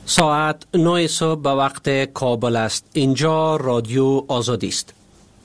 ساعت 9 صبح به وقت کابل است. اینجا رادیو آزادی است.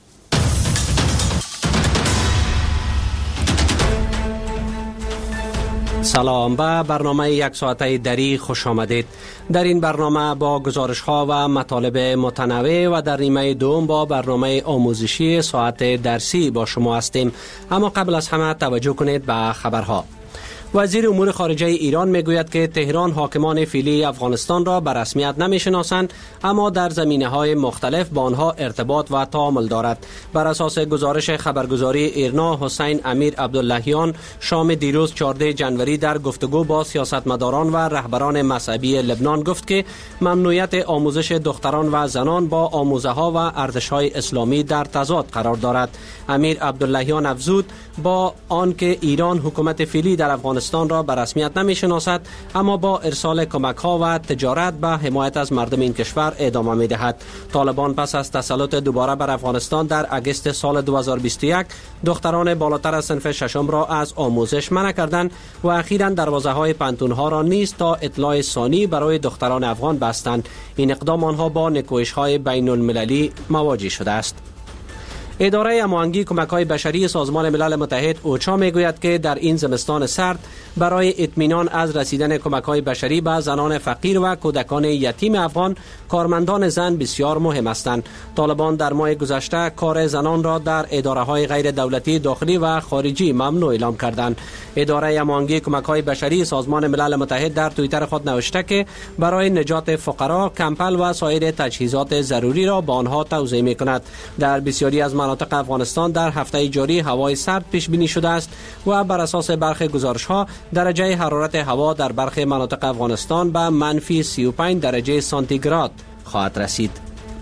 سلام، به برنامه یک ساعته دری خوش آمدید. در این برنامه با گزارش ها و مطالب متنوع و در نیمه دوم با برنامه آموزشی ساعت درسی با شما هستیم. اما قبل از همه توجه کنید به خبرها. وزیر امور خارجه ایران میگوید که تهران حاکمان فعلی افغانستان را به رسمیت نمیشناسند، اما در زمینه‌های مختلف با آنها ارتباط و تعامل دارد. بر اساس گزارش خبرگزاری ایرنا، حسین امیر عبداللهیان شام دیروز 14 جنوری در گفتگو با سیاستمداران و رهبران مذهبی لبنان گفت که ممنوعیت آموزش دختران و زنان با آموزه‌ها و ارزش‌های اسلامی در تضاد قرار دارد. امیر عبداللهیان افزود با آنکه ایران حکومت فعلی در افغانستان را به رسمیت نمی‌شناسد، اما با ارسال کمک‌ها و تجارت به حمایت از مردم این کشور ادامه می‌دهد. طالبان پس از تسلط دوباره بر افغانستان در اگست سال 2021 دختران بالاتر از صنف ششم را از آموزش منع کردند و اخیراً دروازه‌های پانتون‌ها را نیز تا اطلاع ثانی برای دختران افغان بستند. این اقدام آنها با نکوش‌های بین‌المللی مواجه شده است. اداره هماهنگی کمک‌های بشری سازمان ملل متحد اوچا میگوید که در این زمستان سرد برای اطمینان از رسیدن کمک‌های بشری به زنان فقیر و کودکان یتیم افغان، کارمندان زن بسیار مهم هستند. طالبان در ماه گذشته کار زنان را در اداره‌های غیر دولتی داخلی و خارجی ممنوع اعلام کردند. اداره هماهنگی کمک‌های بشری سازمان ملل متحد در توییتر خود نوشته که برای نجات فقرا، کمپل و سایر تجهیزات ضروری را با آنها توزیع می‌کند. در بسیاری از مناطق افغانستان در هفته جاری هوای سرد پیش بینی شده است و بر اساس برخی گزارش‌ها درجه حرارت هوا در برخی مناطق افغانستان به منفی 35 درجه سانتیگراد خواهد رسید.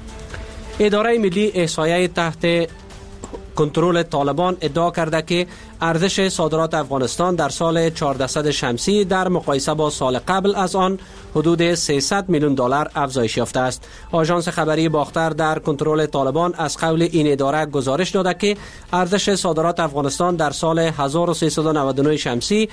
اداره ملی احصایه تحت کنترل طالبان ادعا کرده که ارزش صادرات افغانستان در سال 1400 شمسی در مقایسه با سال قبل از آن حدود 300 میلیون دلار افزایش یافته است. آژانس خبری باختر در کنترل طالبان از قول این اداره گزارش داده که ارزش صادرات افغانستان در سال 1399 شمسی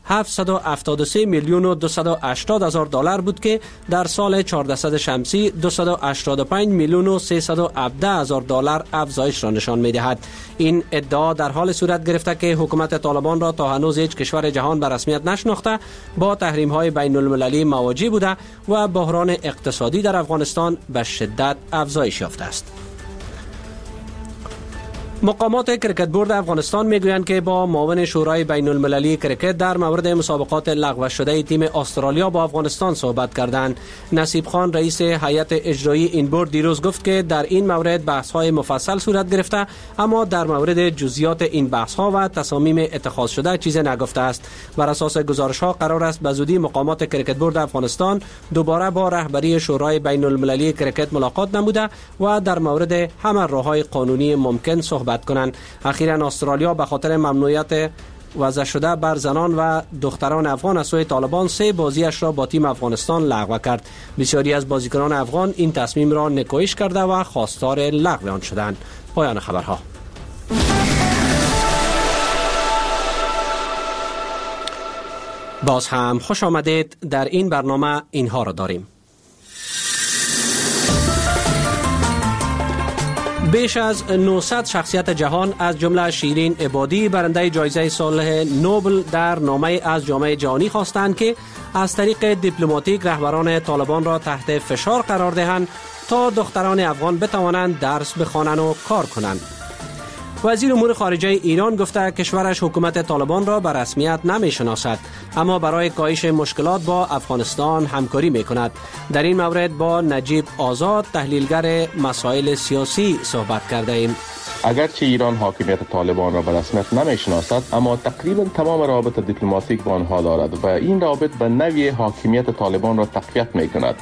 773 میلیون و 280 هزار دلار بود که در سال 1400 شمسی 285 میلیون و 317 هزار دلار افزایش را نشان می‌دهد. این ادعا در حال صورت گرفته که حکومت طالبان را تا هنوز هیچ کشور جهان به رسمیت نشناخته، با تحریم‌های بین‌المللی مواجه بوده و بحران اقتصادی در افغانستان به شدت افزایش یافته است. مقامات کرکت بورد افغانستان میگویند که با معاون شورای بین المللی کرکت در مورد مسابقات لغو شده تیم استرالیا با افغانستان صحبت کردند. نصیب خان رئیس هیئت اجرایی این بورد دیروز گفت که در این مورد بحث‌های مفصل صورت گرفته، اما در مورد جزئیات این بحث‌ها و تصامیم اتخاذ شده چیزی نگفته است. بر اساس گزارش‌ها قرار است به زودی مقامات کرکت بورد افغانستان دوباره با رهبری شورای بین المللی کرکت ملاقات نموده و در مورد همه راه‌های قانونی ممکن صحبت کنند. اخیراً استرالیا به خاطر ممنوعیت وضع شده بر زنان و دختران افغان از سوی طالبان 3 بازیش را با تیم افغانستان لغو کرد. بسیاری از بازیکنان افغان این تصمیم را نکوهش کرده و خواستار لغو آن شدند. پایان خبرها. باز هم خوش آمدید. در این برنامه اینها را داریم: بیش از 900 شخصیت جهان از جمله شیرین عبادی برنده جایزه صلح نوبل در نامه از جامعه جهانی خواستند که از طریق دیپلماتیک رهبران طالبان را تحت فشار قرار دهند تا دختران افغان بتوانند درس بخوانند و کار کنند. وزیر امور خارجه ایران گفته کشورش حکومت طالبان را به رسمیت نمی‌شناسد، اما برای کاهش مشکلات با افغانستان همکاری می‌کند. در این مورد با نجیب آزاد، تحلیلگر مسائل سیاسی، صحبت کرده ایم. اگرچه ایران حاکمیت طالبان را به رسمیت نمی‌شناسد، اما تقریبا تمام روابط دیپلماتیک با آنها دارد و این روابط به نوی حاکمیت طالبان را تقویت می‌کند.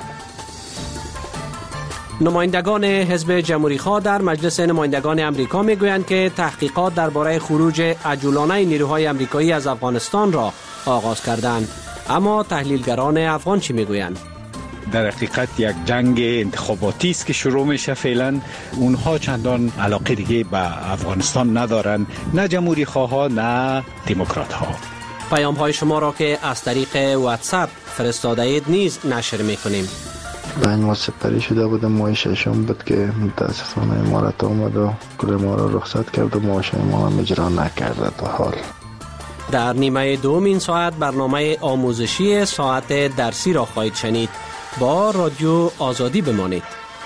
نمایندگان حزب جمهوری‌خواه در مجلس نمایندگان امریکا میگویند که تحقیقات درباره خروج عجولانه نیروهای آمریکایی از افغانستان را آغاز کردند. اما تحلیلگران افغان چی میگویند؟ در حقیقت یک جنگ انتخاباتی است که شروع میشه. فعلا اونها چندان علاقه دیگه به افغانستان ندارن، نه جمهوری خواه ها نه دموکرات ها. پیام های شما را که از طریق واتساپ فرستاده اید نیز نشر میکنیم. بین ما سپری شده بودم، ماه ششم بود که متاسفانه امارت آمد و کل ما را رخصت کرد و معاش ما هم اجرا نکرده تا حال. در نیمه دوم این ساعت برنامه آموزشی ساعت درسی را خواهید شنید. با رادیو آزادی بمانید.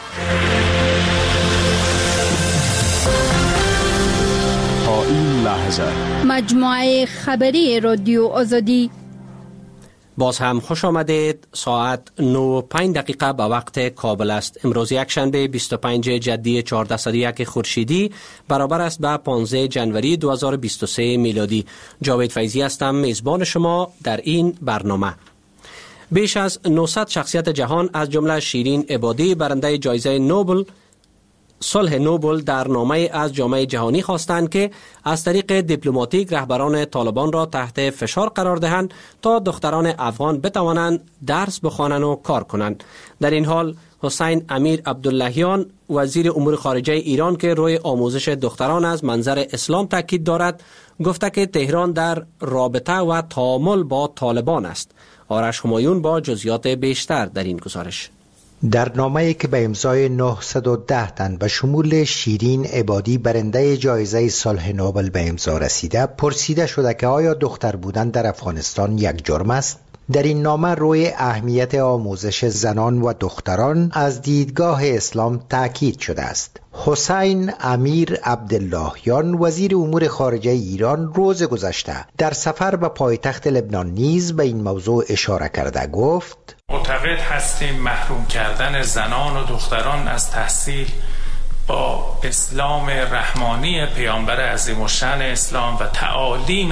تا این لحظه مجموعه خبری رادیو آزادی. باز هم خوش آمدید. ساعت 9:05 به وقت کابل است. امروز یک شنبه 25 جدی 1401 خورشیدی برابر است به 15 جنوری 2023 میلادی. جاوید فیضی هستم، میزبان شما در این برنامه. بیش از 900 شخصیت جهان از جمله شیرین عبادی برنده جایزه نوبل صلح نوبل در نامه از جامعه جهانی خواستند که از طریق دیپلماتیک رهبران طالبان را تحت فشار قرار دهند تا دختران افغان بتوانند درس بخوانند و کار کنند. در این حال حسین امیر عبداللهیان وزیر امور خارجه ایران که روی آموزش دختران از منظر اسلام تاکید دارد، گفته که تهران در رابطه و تعامل با طالبان است. آرش همایون با جزئیات بیشتر در این گزارش. در نامه‌ای که به امضای 910 تن به شمول شیرین عبادی برنده جایزه صلح نوبل به امضا رسیده، پرسیده شده که آیا دختر بودن در افغانستان یک جرم است؟ در این نامه روی اهمیت آموزش زنان و دختران از دیدگاه اسلام تاکید شده است. حسین امیر عبداللهیان وزیر امور خارجه ایران روز گذشته در سفر به پایتخت لبنان نیز به این موضوع اشاره کرده گفت: معتقد هستیم محروم کردن زنان و دختران از تحصیل با اسلام رحمانی پیامبر عظیم الشأن اسلام و تعالیم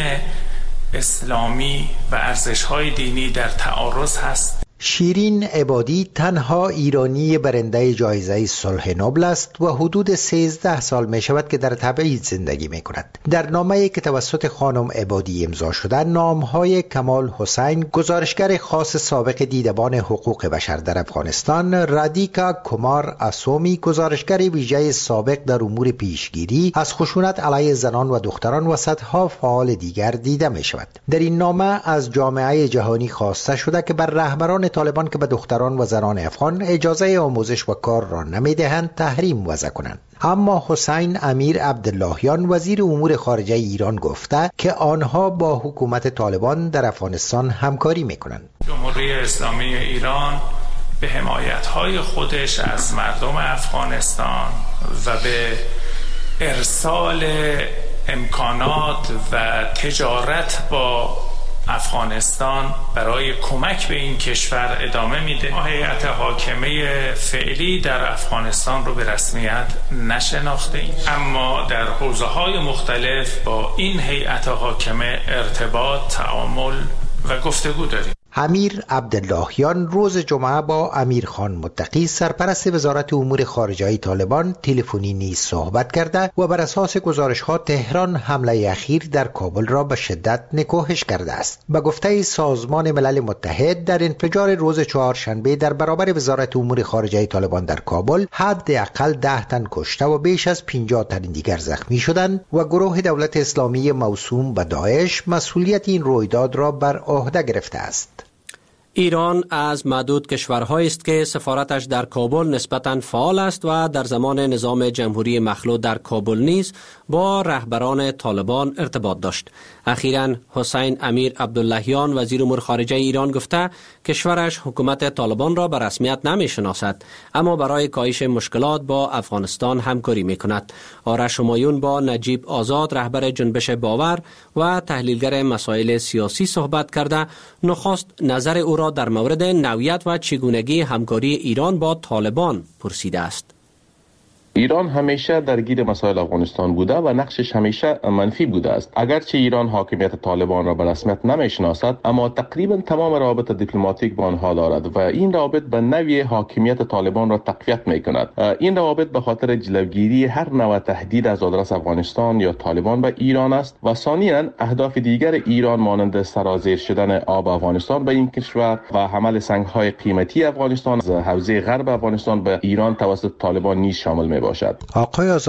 اسلامی و ارزش‌های دینی در تعارض هست. شیرین عبادی تنها ایرانی برنده جایزه صلح نوبل است و حدود 13 سال می شود که در تبعید زندگی می کند. در نامه‌ای که توسط خانم عبادی امضا شده، نام‌های کمال حسین گزارشگر خاص سابق دیدبان حقوق بشر در افغانستان، رادیکا کومار اسومی گزارشگر ویژه سابق در امور پیشگیری از خشونت علیه زنان و دختران و صدها فعال دیگر دیده می شود. در این نامه از جامعه جهانی خواسته شده که بر رهبران طالبان که به دختران و زنان افغان اجازه آموزش و کار را نمیدهند تحریم وضع کنند. اما حسین امیر عبداللهیان وزیر امور خارجه ایران گفته که آنها با حکومت طالبان در افغانستان همکاری میکنند. جمهوری اسلامی ایران به حمایت‌های خودش از مردم افغانستان و به ارسال امکانات و تجارت با افغانستان برای کمک به این کشور ادامه میده. هیئت حاکمه فعلی در افغانستان رو به رسمیت نشناخته ایم، اما در حوزه‌های مختلف با این هیئت حاکمه ارتباط، تعامل و گفتگو داریم. امیر عبداللهیان روز جمعه با امیر خان متقی سرپرست وزارت امور خارجه طالبان تلفنی نیز صحبت کرده و بر اساس گزارش‌ها تهران حمله اخیر در کابل را به شدت نکوهش کرده است. به گفته سازمان ملل متحد، در انفجار روز چهارشنبه در برابر وزارت امور خارجه طالبان در کابل حداقل 10 تن کشته و بیش از 50 تن دیگر زخمی شدند و گروه دولت اسلامی موسوم به داعش مسئولیت این رویداد را بر عهده گرفته است. ایران از معدود کشورهایی است که سفارتش در کابل نسبتاً فعال است و در زمان نظام جمهوری مخلوع در کابل نیز با رهبران طالبان ارتباط داشت. اخیراً حسین امیر عبداللهیان وزیر امور خارجه ایران گفته کشورش حکومت طالبان را به رسمیت نمی شناسد، اما برای کاهش مشکلات با افغانستان همکاری می کند. آرش همایون با نجیب آزاد رهبر جنبش باور و تحلیلگر مسائل سیاسی صحبت کرده نخست نظر او را در مورد نوعیت و چگونگی همکاری ایران با طالبان پرسیده است. ایران همیشه درگیر مسائل افغانستان بوده و نقشش همیشه منفی بوده است. اگرچه ایران حاکمیت طالبان را به رسمیت نمیشناسد، اما تقریبا تمام روابط دیپلماتیک با آنها دارد و این روابط به نوع حاکمیت طالبان را تقویت میکند. این روابط به خاطر جلوگیری هر نوع تهدید از آدرس افغانستان یا طالبان به ایران است و ثانیاً اهداف دیگر ایران مانند سرازیر شدن آب افغانستان به این کشور و حمل سنگ‌های قیمتی افغانستان از حوزه غرب افغانستان به ایران توسط طالبان نیز شامل می باشد. آقای آزاد،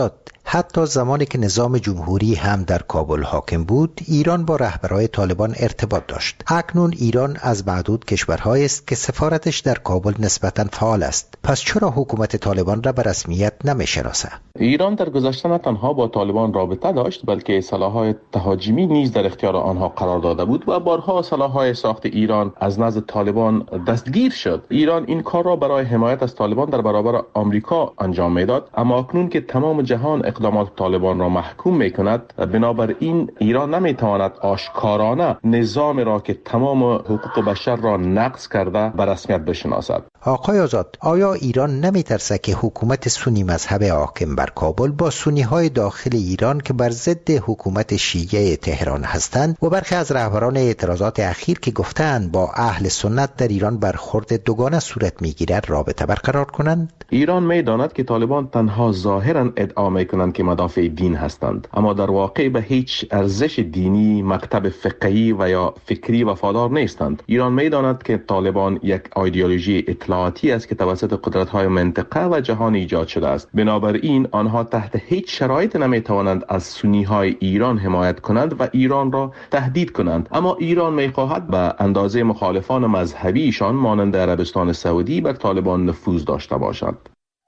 حتی زمانی که نظام جمهوری هم در کابل حاکم بود، ایران با رهبران طالبان ارتباط داشت. اکنون ایران از معدود کشورهایی است که سفارتش در کابل نسبتاً فعال است. پس چرا حکومت طالبان را به رسمیت نمی‌شناسد؟ ایران در گذشته نه تنها با طالبان رابطه داشت، بلکه سلاح‌های تهاجمی نیز در اختیار آنها قرار داده بود و بارها سلاح‌های ساخت ایران از نزد طالبان دستگیر شد. ایران این کار را برای حمایت از طالبان در برابر آمریکا انجام میداد، اما اکنون که تمام جهان اقدامات طالبان را محکوم میکند، بنابراین ایران نمیتواند آشکارانه نظام را که تمام حقوق بشر را نقض کرده به رسمیت بشناسد. آقای آزاد، آیا ایران نمیترسه که حکومت سنی مذهب حاکم بر کابل با سنی‌های داخل ایران که بر ضد حکومت شیعه تهران هستند و برخی از رهبران اعتراضات اخیر که گفتند با اهل سنت در ایران برخورد دوگانه صورت میگیرد رابطه برقرار کنند؟ ایران میداند که طالبان تنها ظاهرا ادعا میکنند که مدافع دین هستند، اما در واقع به هیچ ارزش دینی، مکتب فقهی و یا فکری وفادار نیستند. ایران میداند که طالبان یک ایدئولوژی اطلاعاتی است که توسط قدرت‌های منطقه و جهان ایجاد شده است. بنابراین آنها تحت هیچ شرایطی نمیتوانند از سنی‌های ایران حمایت کنند و ایران را تهدید کنند، اما ایران میخواهد به اندازه مخالفان مذهبیشان مانند عربستان سعودی بر طالبان نفوذ داشته باشد.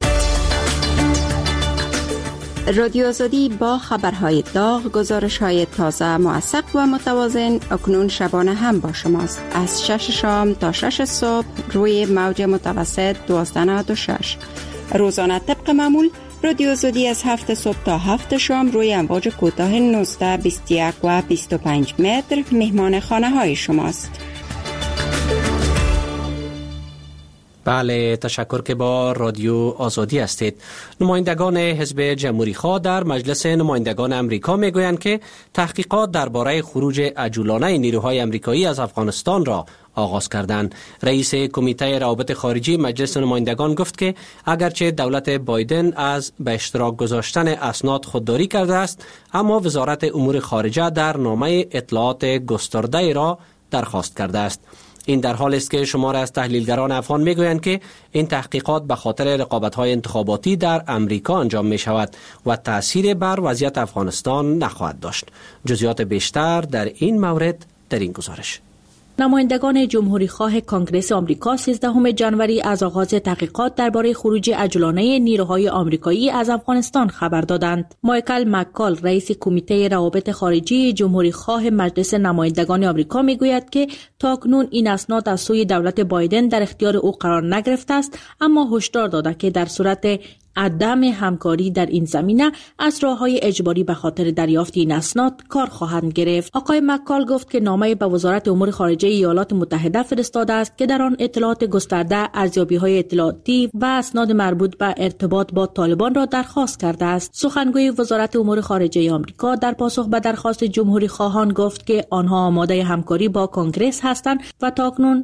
رادیو آزادی با خبرهای داغ، گزارش‌های تازه، موثق و متوازن اکنون شبانه هم با شماست. از 6 شام تا 6 صبح روی موج متوسط 1296. روزانه طبق معمول رادیو آزادی از 7 صبح تا 7 شام روی امواج کوتاه 19، 21 و 25 متر مهمان خانه‌های شماست. بله، تشکر که با رادیو آزادی هستید. نمایندگان حزب جمهوری خواه در مجلس نمایندگان امریکا میگویند که تحقیقات درباره خروج عجولانه نیروهای امریکایی از افغانستان را آغاز کردند. رئیس کمیته روابط خارجی مجلس نمایندگان گفت که اگرچه دولت بایدن از به اشتراک گذاشتن اسناد خودداری کرده است، اما وزارت امور خارجه در نامه اطلاعات گسترده را درخواست کرده است. این در حالی است که شمار از تحلیلگران افغان میگویند که این تحقیقات به خاطر رقابت‌های انتخاباتی در امریکا انجام می شود و تأثیر بر وضعیت افغانستان نخواهد داشت. جزئیات بیشتر در این مورد در این گزارش. نمایندگان جمهوری خواه کانگرس آمریکا 13 جنوری از آغاز تحقیقات درباره خروج عجولانه نیروهای آمریکایی از افغانستان خبر دادند. مایکل مکال، رئیس کمیته روابط خارجی جمهوری خواه مجلس نمایندگان آمریکا میگوید که تاکنون این اسناد از سوی دولت بایدن در اختیار او قرار نگرفته است، اما هشدار داده که در صورت عدم همکاری در این زمینه از راه‌های اجباری به خاطر دریافت این اسناد کار خواهند گرفت. آقای مکال گفت که نامه به وزارت امور خارجه ایالات متحده فرستاده است که در آن اطلاعات گسترده، ارزیابی‌های اطلاعاتی و اسناد مربوط به ارتباط با طالبان را درخواست کرده است. سخنگوی وزارت امور خارجه آمریکا در پاسخ به درخواست جمهوری خواهان گفت که آنها آماده همکاری با کانگرس هستند و تاکنون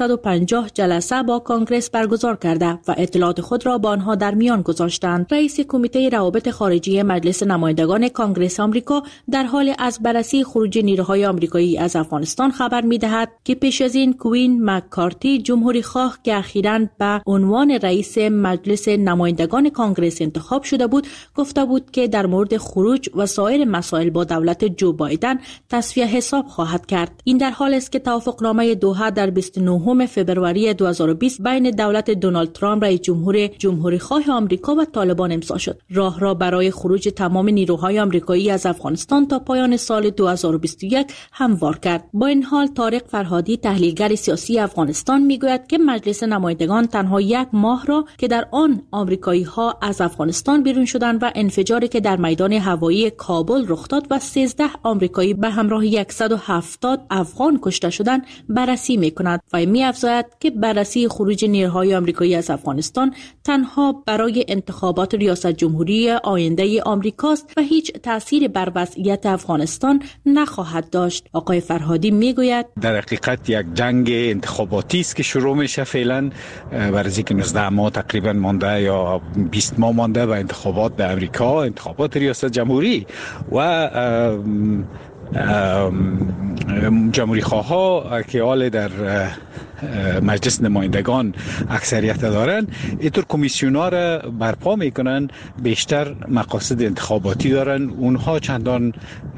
150 جلسه با کانگرس برگزار کرده و اطلاعات خود را با آنها در میان گذاشتند. رئیس کمیته روابط خارجی مجلس نمایندگان کانگرس آمریکا در حال از بررسی خروج نیروهای آمریکایی از افغانستان خبر می‌دهد که پیش از این کوین مککارتی، جمهوری خواه که اخیراً به عنوان رئیس مجلس نمایندگان کانگرس انتخاب شده بود، گفته بود که در مورد خروج و سایر مسائل با دولت جو بایدن تصفیه حساب خواهد کرد. این در حال است که توافقنامه دوحه در 29 فوریه 2020 بین دولت دونالد ترامپ رئیس جمهوری خواه آمریکا و طالبان امضا شد. راه را برای خروج تمام نیروهای آمریکایی از افغانستان تا پایان سال 2021 هموار کرد. با این حال طارق فرهادی، تحلیلگر سیاسی افغانستان، میگوید که مجلس نمایندگان تنها یک ماه را که در آن آمریکایی ها از افغانستان بیرون شدند و انفجاری که در میدان هوایی کابل رخ داد و 13 آمریکایی به همراه 170 افغان کشته شدند بررسی میکند و می‌افزاید که بررسی خروج نیروهای آمریکایی از افغانستان تنها برای انتخابات ریاست جمهوری آینده آمریکاست و هیچ تأثیر بر وضعیت افغانستان نخواهد داشت. آقای فرهادی میگوید در حقیقت یک جنگ انتخاباتی است که شروع میشه فعلا، برای اینکه 19 ماه تقریبا مانده یا 20 ماه مانده به انتخابات در امریکا، انتخابات ریاست جمهوری و جمهوری خواه ها که حال در مجلس نمایندگان اکثریت دارن، اینطور کمیسیون‌ها را برپا میکنن، بیشتر مقاصد انتخاباتی دارن. اونها چندان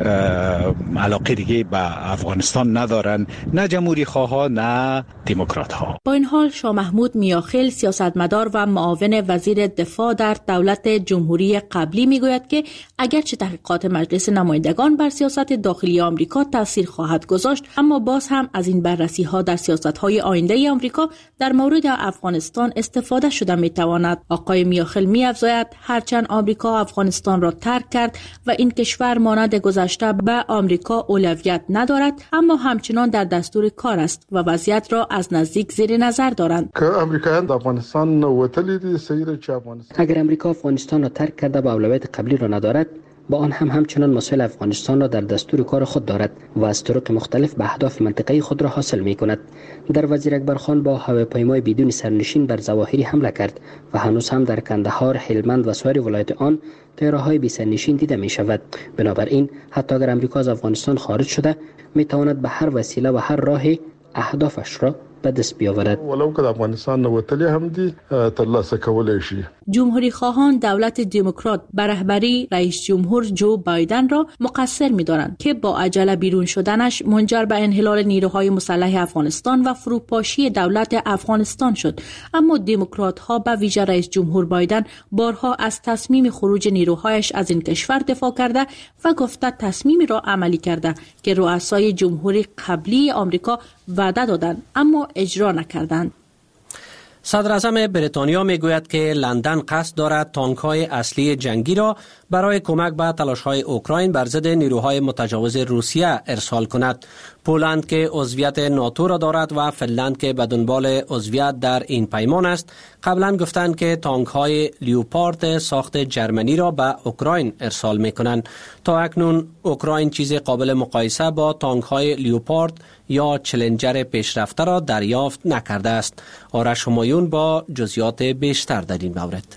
علاقه دیگه به افغانستان ندارن، نه جمهوری خواه نه دموکرات ها. با این حال شاه محمود میاخیل سیاستمدار و معاون وزیر دفاع در دولت جمهوری قبلی میگوید که اگرچه تحقیقات مجلس نمایندگان بر سیاست داخلی آمریکا تاثیر خواهد گذاشت، اما باز هم از این بررسی ها در سیاست های آینده آمریکا در مورد افغانستان استفاده شده میتواند. آقای میاخیل میافزاید هرچند آمریکا افغانستان را ترک کرد و این کشور مانند گذشته به آمریکا اولویت ندارد، اما همچنان در دستور کار است و وضعیت را از نزدیک زیر نظر دارند. که امریکایان در افغانستان وتلی دي سیر چه افغانستان اگر امریکا افغانستان را ترک کرده و اولویت قبلی را ندارد، با آن هم همچنان مسائل افغانستان را در دستور کار خود دارد و از طرق مختلف به اهداف منطقه‌ای خود را حاصل می کند. در وزیر اکبر خان با هواپیمای بدون سرنشین بر ظواهری حمله کرد و هنوز هم در کندهار، هلمند و سایر ولایات آن طیاره‌های بی سرنشین دیده می شود. بنابراین حتی اگر امریکا از افغانستان خارج شده، می تواند به هر وسیله و هر راه اهدافش را به دست بیاورد. ولو که افغانستان وتلی هم دي ترلاسه کولای شي. جمهوری خواهان دولت دموکرات به رهبری رئیس جمهور جو بایدن را مقصر می‌دانند که با عجله بیرون شدنش منجر به انحلال نیروهای مسلح افغانستان و فروپاشی دولت افغانستان شد. اما دموکرات‌ها به ویژه رئیس جمهور بایدن بارها از تصمیم خروج نیروهایش از این کشور دفاع کرده و گفته تصمیمی را عملی کرده که رؤسای جمهوری قبلی آمریکا وعده دادند اما اجرا نکردند. صدر اعظم بریتانیا میگوید که لندن قصد دارد تانک‌های اصلی جنگی را برای کمک به تلاش‌های اوکراین بر ضد نیروهای متجاوز روسیه ارسال کند. پولند که عضویت ناتو را دارد و فنلند که به دنبال عضویت در این پیمان است، قبلا گفتند که تانک‌های لیوپارد ساخت جرمنی را به اوکراین ارسال می‌کنند. تا اکنون اوکراین چیز قابل مقایسه با تانک‌های لیوپارد یا چلنجر پیشرفته را دریافت نکرده است. آرش همایون با جزئیات بیشتر در این مورد.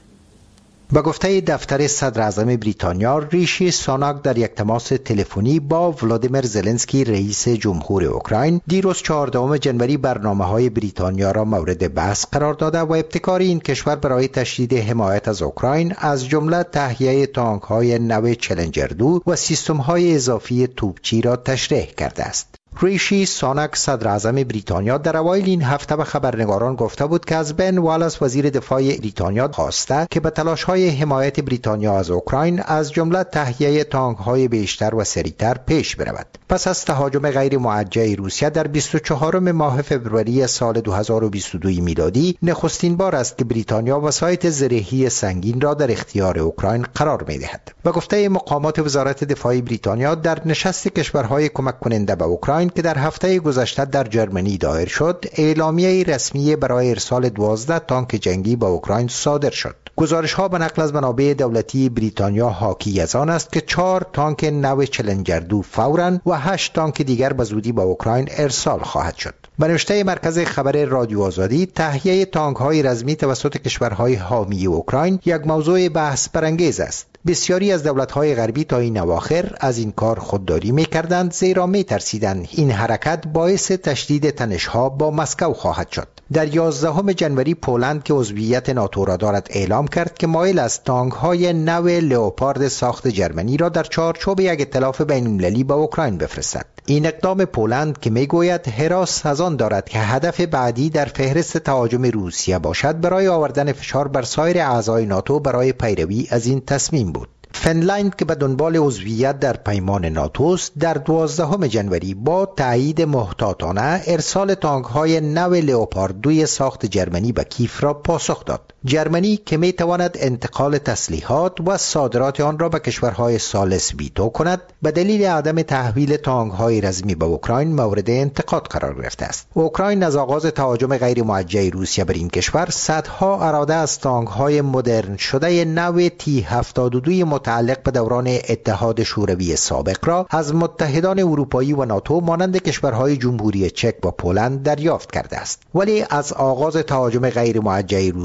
به گفته دفتر صدر اعظم بریتانیا، ریشی سوناک در یک تماس تلفنی با ولادیمیر زلنسکی رئیس جمهور اوکراین دیروز 14 جنوری برنامه‌های بریتانیا را مورد بحث قرار داده و ابتکار این کشور برای تشدید حمایت از اوکراین از جمله تهیه تانک‌های نو چلنجر 2 و سیستم‌های اضافی توپچی را تشریح کرده است. ریشی سوناک صدر اعظم بریتانیا در اوایل این هفته به خبرنگاران گفته بود که از بن والاس وزیر دفاع بریتانیا خواسته که به تلاش‌های حمایت بریتانیا از اوکراین از جمله تهیه تانک‌های بیشتر و سریعتر پیش برود. پس از تهاجم غیر موجه روسیه در 24 ماه فوریه سال 2022 میلادی، نخستین بار است که بریتانیا وسایط زرهی سنگین را در اختیار اوکراین قرار می‌دهد. به گفته مقامات وزارت دفاع بریتانیا، در نشست کشورهای کمک کننده به اوکراین که در هفته گذشته در جرمنی دایر شد، اعلامیه رسمی برای ارسال 12 تانک جنگی به اوکراین صادر شد. گزارش ها به نقل از منابع دولتی بریتانیا حاکی از آن است که 4 تانک نو چلنجر 2 فوراً و 8 تانک دیگر به زودی به اوکراین ارسال خواهد شد. به نوشته مرکز خبر رادیو آزادی، تهیه تانک های رزمی توسط کشورهای حامی اوکراین یک موضوع بحث برانگیز است. بسیاری از دولت‌های غربی تا این اواخر از این کار خودداری می‌کردند، زیرا می‌ترسیدند این حرکت باعث تشدید تنش‌ها با مسکو خواهد شد. در 11 جنوری پولند که عضویت ناتو را دارد اعلام کرد که مایل است تانک‌های نو لئوپارد ساخت جرمنی را در چارچوب یک ائتلاف بین‌المللی به اوکراین بفرستد. این اقدام پولند که میگوید حراس از آن دارد که هدف بعدی در فهرست تهاجم روسیه باشد، برای آوردن فشار بر سایر اعضای ناتو برای پیروی از این تصمیم بود. فنلند که به دنبال عضویت در پیمان ناتو است، در 12 جنوری با تایید محتاطانه ارسال تانک‌های نو لئوپارد 2 ساخت جرمنی به کیف را پاسخ داد. جرمنی که می تواند انتقال تسلیحات و صادرات آن را به کشورهای ثالث ویتو کند، به دلیل عدم تحویل تانک‌های رزمی به اوکراین مورد انتقاد قرار گرفته است. اوکراین از آغاز تهاجم غیر موجه روسیه بر این کشور صدها اراده از تانک‌های مدرن شده نو تی 72 متعلق به دوران اتحاد شوروی سابق را از متحدان اروپایی و ناتو مانند کشورهای جمهوری چک و پولند دریافت کرده است. ولی از آغاز تهاجم غیر موجه روسیه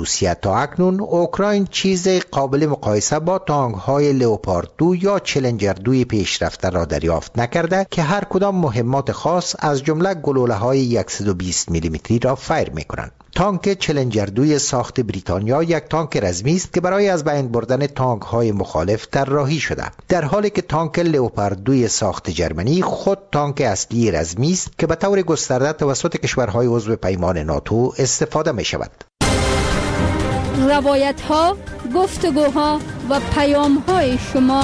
تا اکنون اوکراین چیز قابل مقایسه با تانک‌های لئوپارد 2 یا چلنجر 2 پیشرفته را دریافت نکرده که هر کدام مهمات خاص از جمله گلوله‌های 120 میلیمتری را فیر می‌کنند. تانک چلنجر 2 ساخت بریتانیا یک تانک رزمی است که برای از بین بردن تانک‌های مخالف طراحی شده، در حالی که تانک لئوپارد 2 ساخت جرمنی خود تانک اصلی رزمی است که به طور گسترده توسط کشورهای عضو پیمان ناتو استفاده می‌شود. روایت‌ها، گفتگوها و پیام‌های شما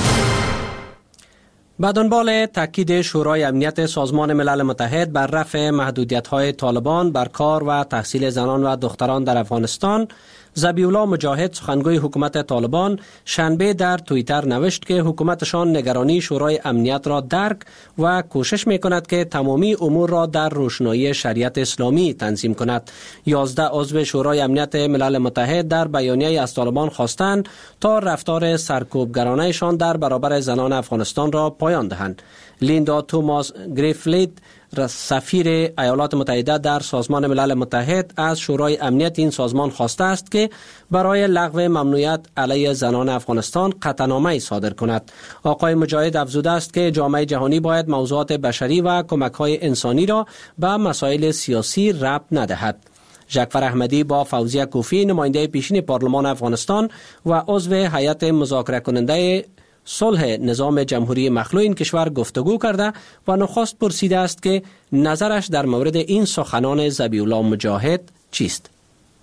به دنبال تاکید شورای امنیت سازمان ملل متحد بر رفع محدودیت‌های طالبان بر کار و تحصیل زنان و دختران در افغانستان، ذبیح‌الله مجاهد سخنگوی حکومت طالبان شنبه در توییتر نوشت که حکومتشان نگرانی شورای امنیت را درک و کوشش می‌کند که تمامی امور را در روشنایی شریعت اسلامی تنظیم کند. 11 عضو شورای امنیت ملل متحد در بیانیه‌ای از طالبان خواستند تا رفتار سرکوبگرانه‌شان در برابر زنان افغانستان را پایان دهند. لیندا توماس گریفلید، سفیر ایالات متحده در سازمان ملل متحد، از شورای امنیت این سازمان خواسته است که برای لغو ممنوعیت علیه زنان افغانستان قطعنامه‌ای صادر کند. آقای مجاهد افزوده است که جامعه جهانی باید موضوعات بشری و کمک‌های انسانی را به مسائل سیاسی ربط ندهد. جعفر احمدی با فوزیه کوفی، نماینده پیشین پارلمان افغانستان و عضو هیئت مذاکره کننده صلح نظام جمهوری مخلوع این کشور گفتگو کرده و نخست پرسیده است که نظرش در مورد این سخنان ذبیح‌الله مجاهد چیست؟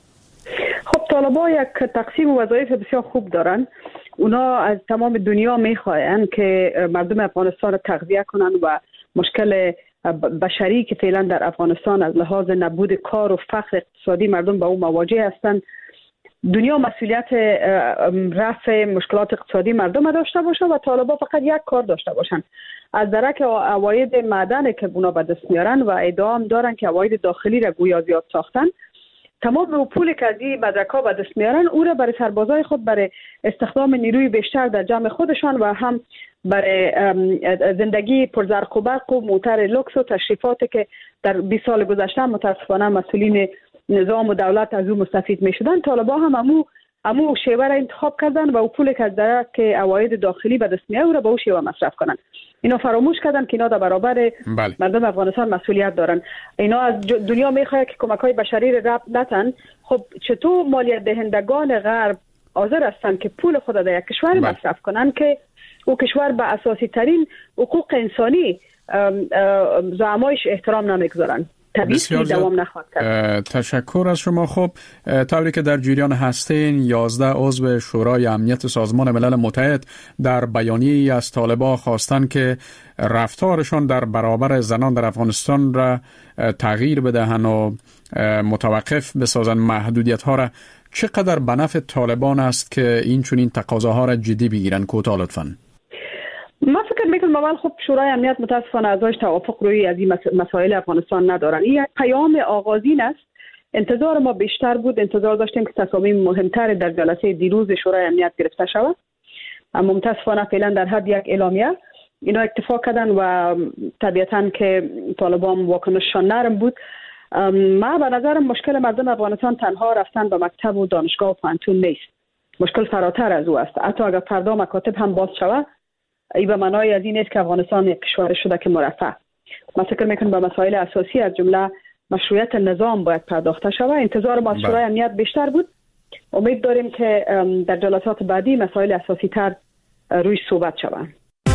خب طالبان یک تقسیم وظایف بسیار خوب دارن. اونا از تمام دنیا میخواین که مردم افغانستان را تغذیه کنن و مشکل بشری که فعلا در افغانستان از لحاظ نبود کار و فقر اقتصادی مردم با او مواجه هستند، دنیا مسئولیت رفع مشکلات اقتصادی مردم داشته باشه و طالبان فقط یک کار داشته باشن، از درک عواید معدن که اونا به دست میارن و ادعا دارن که عواید داخلی را گویا زیاد ساختن، تمام پولی که از این مدرک‌ها به دست میارن او را برای سربازای خود برای استخدام نیروی بیشتر در جمع خودشان و هم برای زندگی پرزرق و برق و موتر لوکس و تشریفاتی که در 20 سال گذشته متاسفانه مسئولین نظام و دولت از او مستفید می شدن، طالبان هم امو شیوه را انتخاب کردن و او پول که از درک عواید داخلی به دست میاد او را به او شیوه مصرف کنن. اینا فراموش کردن که اینا در برابر مردم افغانستان مسئولیت دارن. اینا از دنیا میخواد که کمک‌های بشری را ربط ندن. خب چطور مالیات دهندگان غرب حاضر هستن که پول خود در یک کشور مصرف کنن که او کشور به اساسی ترین حقوق انسانی زعمایش احترام نمیگذارن؟ بسیار تشکر از شما. خب طوری که در جریان هستین، 11 عضو شورای امنیت سازمان ملل متحد در بیانیه‌ای از طالبان خواستند که رفتارشان در برابر زنان در افغانستان را تغییر بدهند و متوقف بسازند. محدودیت‌ها را چقدر به نفع طالبان است که این چنین تقاضاها را جدی بگیرند؟ کوتاه لطفاً. من فکر میکنم اول خب شورای امنیت متاسفانه ازش توافق روی از این مسائل افغانستان ندارن. این یک پیام آغازین است. انتظار ما بیشتر بود، انتظار داشتیم که تصامیم مهمتر در جلسه دیروز شورای امنیت گرفته شود، اما متاسفانه فعلا در حد یک اعلامیه اینا اکتفا کردن و طبیعتاً که طالبان واکنششان نرم بود. ما به نظرم مشکل مردم افغانستان تنها رفتن به مکتب و دانشگاه و پوهنتون نیست، مشکل فراتر از او است. حتی اگر فردا مکاتب هم باز شود، ای به معنای از این است که افغانستان یک کشور شده که مرفه. من فکر میکنم به مسائل اساسی از جمله مشروعیت نظام باید پرداخته شود. انتظار ما از شورای امنیت بیشتر بود. امید داریم که در جلسات بعدی مسائل اساسی تر روی صحبت شود.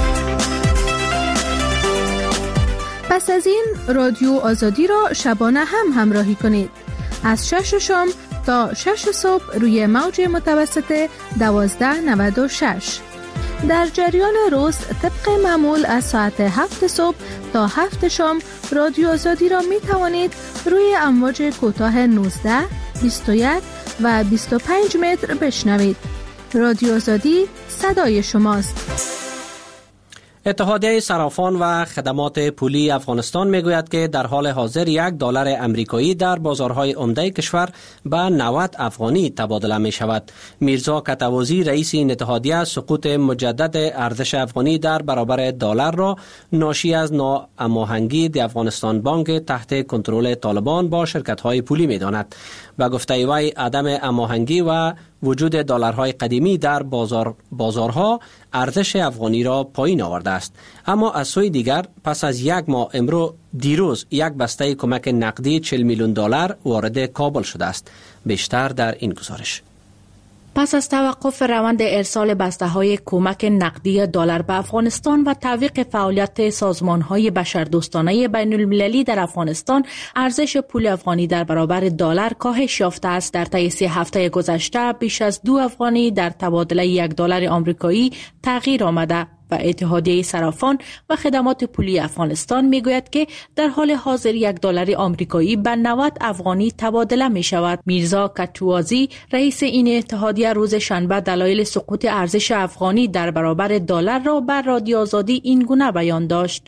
پس از این رادیو آزادی را شبانه هم همراهی کنید از 6 شام تا 6 صبح روی موج متوسط 1296. در جریان روز طبق معمول از ساعت 7 صبح تا 7 شام رادیو آزادی را می توانید روی امواج کوتاه 19, 21 و 25 متر بشنوید. رادیو آزادی صدای شماست. اتحادیه صرافان و خدمات پولی افغانستان میگوید که در حال حاضر $1 امریکایی در بازارهای عمده کشور به 90 افغانی تبادله می شود. میرزا کتوازی رئیس این اتحادیه سقوط مجدد ارزش افغانی در برابر دلار را ناشی از ناهماهنگی د افغانستان بانک تحت کنترل طالبان با شرکت‌های پولی می‌داند. به گفته وی عدم هماهنگی و وجود دلارهای قدیمی در بازارها ارزش افغانی را پایین آورده است. اما از سوی دیگر پس از یک ماه دیروز یک بسته کمک نقدی $40 میلیون وارد کابل شده است. بیشتر در این گزارش. پس از توقف روند ارسال بسته‌های کمک نقدی دلار به افغانستان و تعویق فعالیت سازمان‌های بشردوستانه بین‌المللی در افغانستان، ارزش پول افغانی در برابر دلار کاهش یافته است. در طی 3 هفته گذشته بیش از 2 افغانی در تبادله $1 آمریکایی تغییر آمده و اتحادیه صرافان و خدمات پولی افغانستان میگوید که در حال حاضر $1 آمریکایی به 90 افغانی تبادله می شود. میرزا کتوازی رئیس این اتحادیه روز شنبه دلایل سقوط ارزش افغانی در برابر دلار را بر رادیو آزادی این گونه بیان داشت.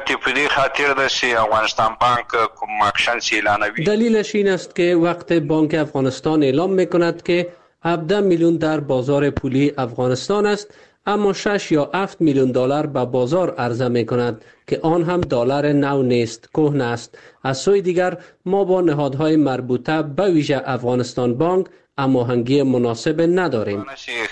دلیلش این است که وقت بانک افغانستان اعلام می کند که 17 میلیون در بازار پولی افغانستان است، اما 6 یا 7 میلیون دلار به بازار عرضه می کند که آن هم دلار نو نیست، کهنه است. از سوی دیگر ما با نهادهای مربوطه به ویژه افغانستان بانک هماهنگی مناسب نداریم.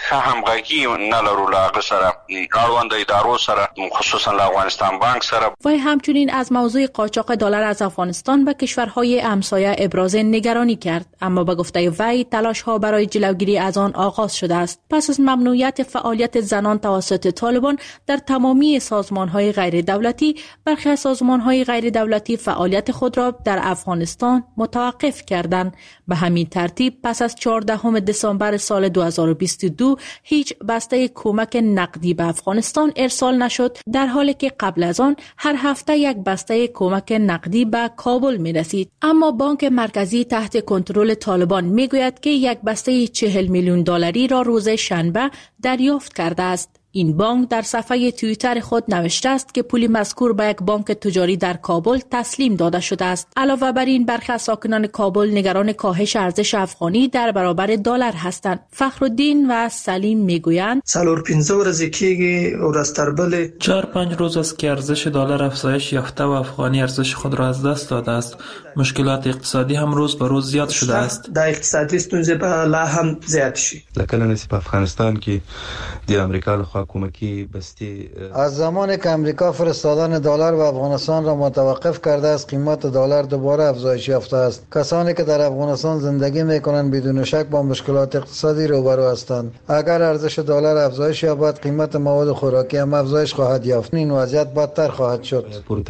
وی همچنین از موضوع قاچاق دلار از افغانستان به کشورهای همسایه ابراز نگرانی کرد، اما به گفته وی تلاش ها برای جلوگیری از آن آغاز شده است. پس از ممنوعیت فعالیت زنان توسط طالبان در تمامی سازمانهای غیر دولتی، برخی از سازمانهای غیر دولتی فعالیت خود را در افغانستان متوقف کردند. به همین ترتیب پس از 14 دسامبر سال 2022 هیچ بسته کمک نقدی به افغانستان ارسال نشد، در حالی که قبل از آن هر هفته یک بسته کمک نقدی به کابل می رسید. اما بانک مرکزی تحت کنترل طالبان می گوید که یک بسته $40 میلیون را روز شنبه دریافت کرده است. این بانک در صفحه توییتر خود نوشته است که پول مذکور به یک بانک تجاری در کابل تسلیم داده شده است. علاوه بر این برخی از ساکنان کابل نگران کاهش ارزش افغانی در برابر دلار هستند. فخرالدین و سلیم میگویند 4-5 ورځې کېږي ورځ تر بلې 4-5 روز است که ارزش دلار افزایش یافته و افغانی ارزش خود را از دست داده است. مشکلات اقتصادی هم روز به روز زیاد شده است. دا اقتصادي ستونزې به لا هم زیات شي. لکه نصیب افغانستان کې د امریکا له از زمانی که امریکا فرستادن دلار به افغانستان را متوقف کرده است، قیمت دلار دوباره افزایش یافته است. کسانی که در افغانستان زندگی میکنند بدون شک با مشکلات اقتصادی روبرو هستند. اگر ارزش دلار افزایش یابد، قیمت مواد خوراکی هم افزایش خواهد یافت. این وضعیت بدتر خواهد شد.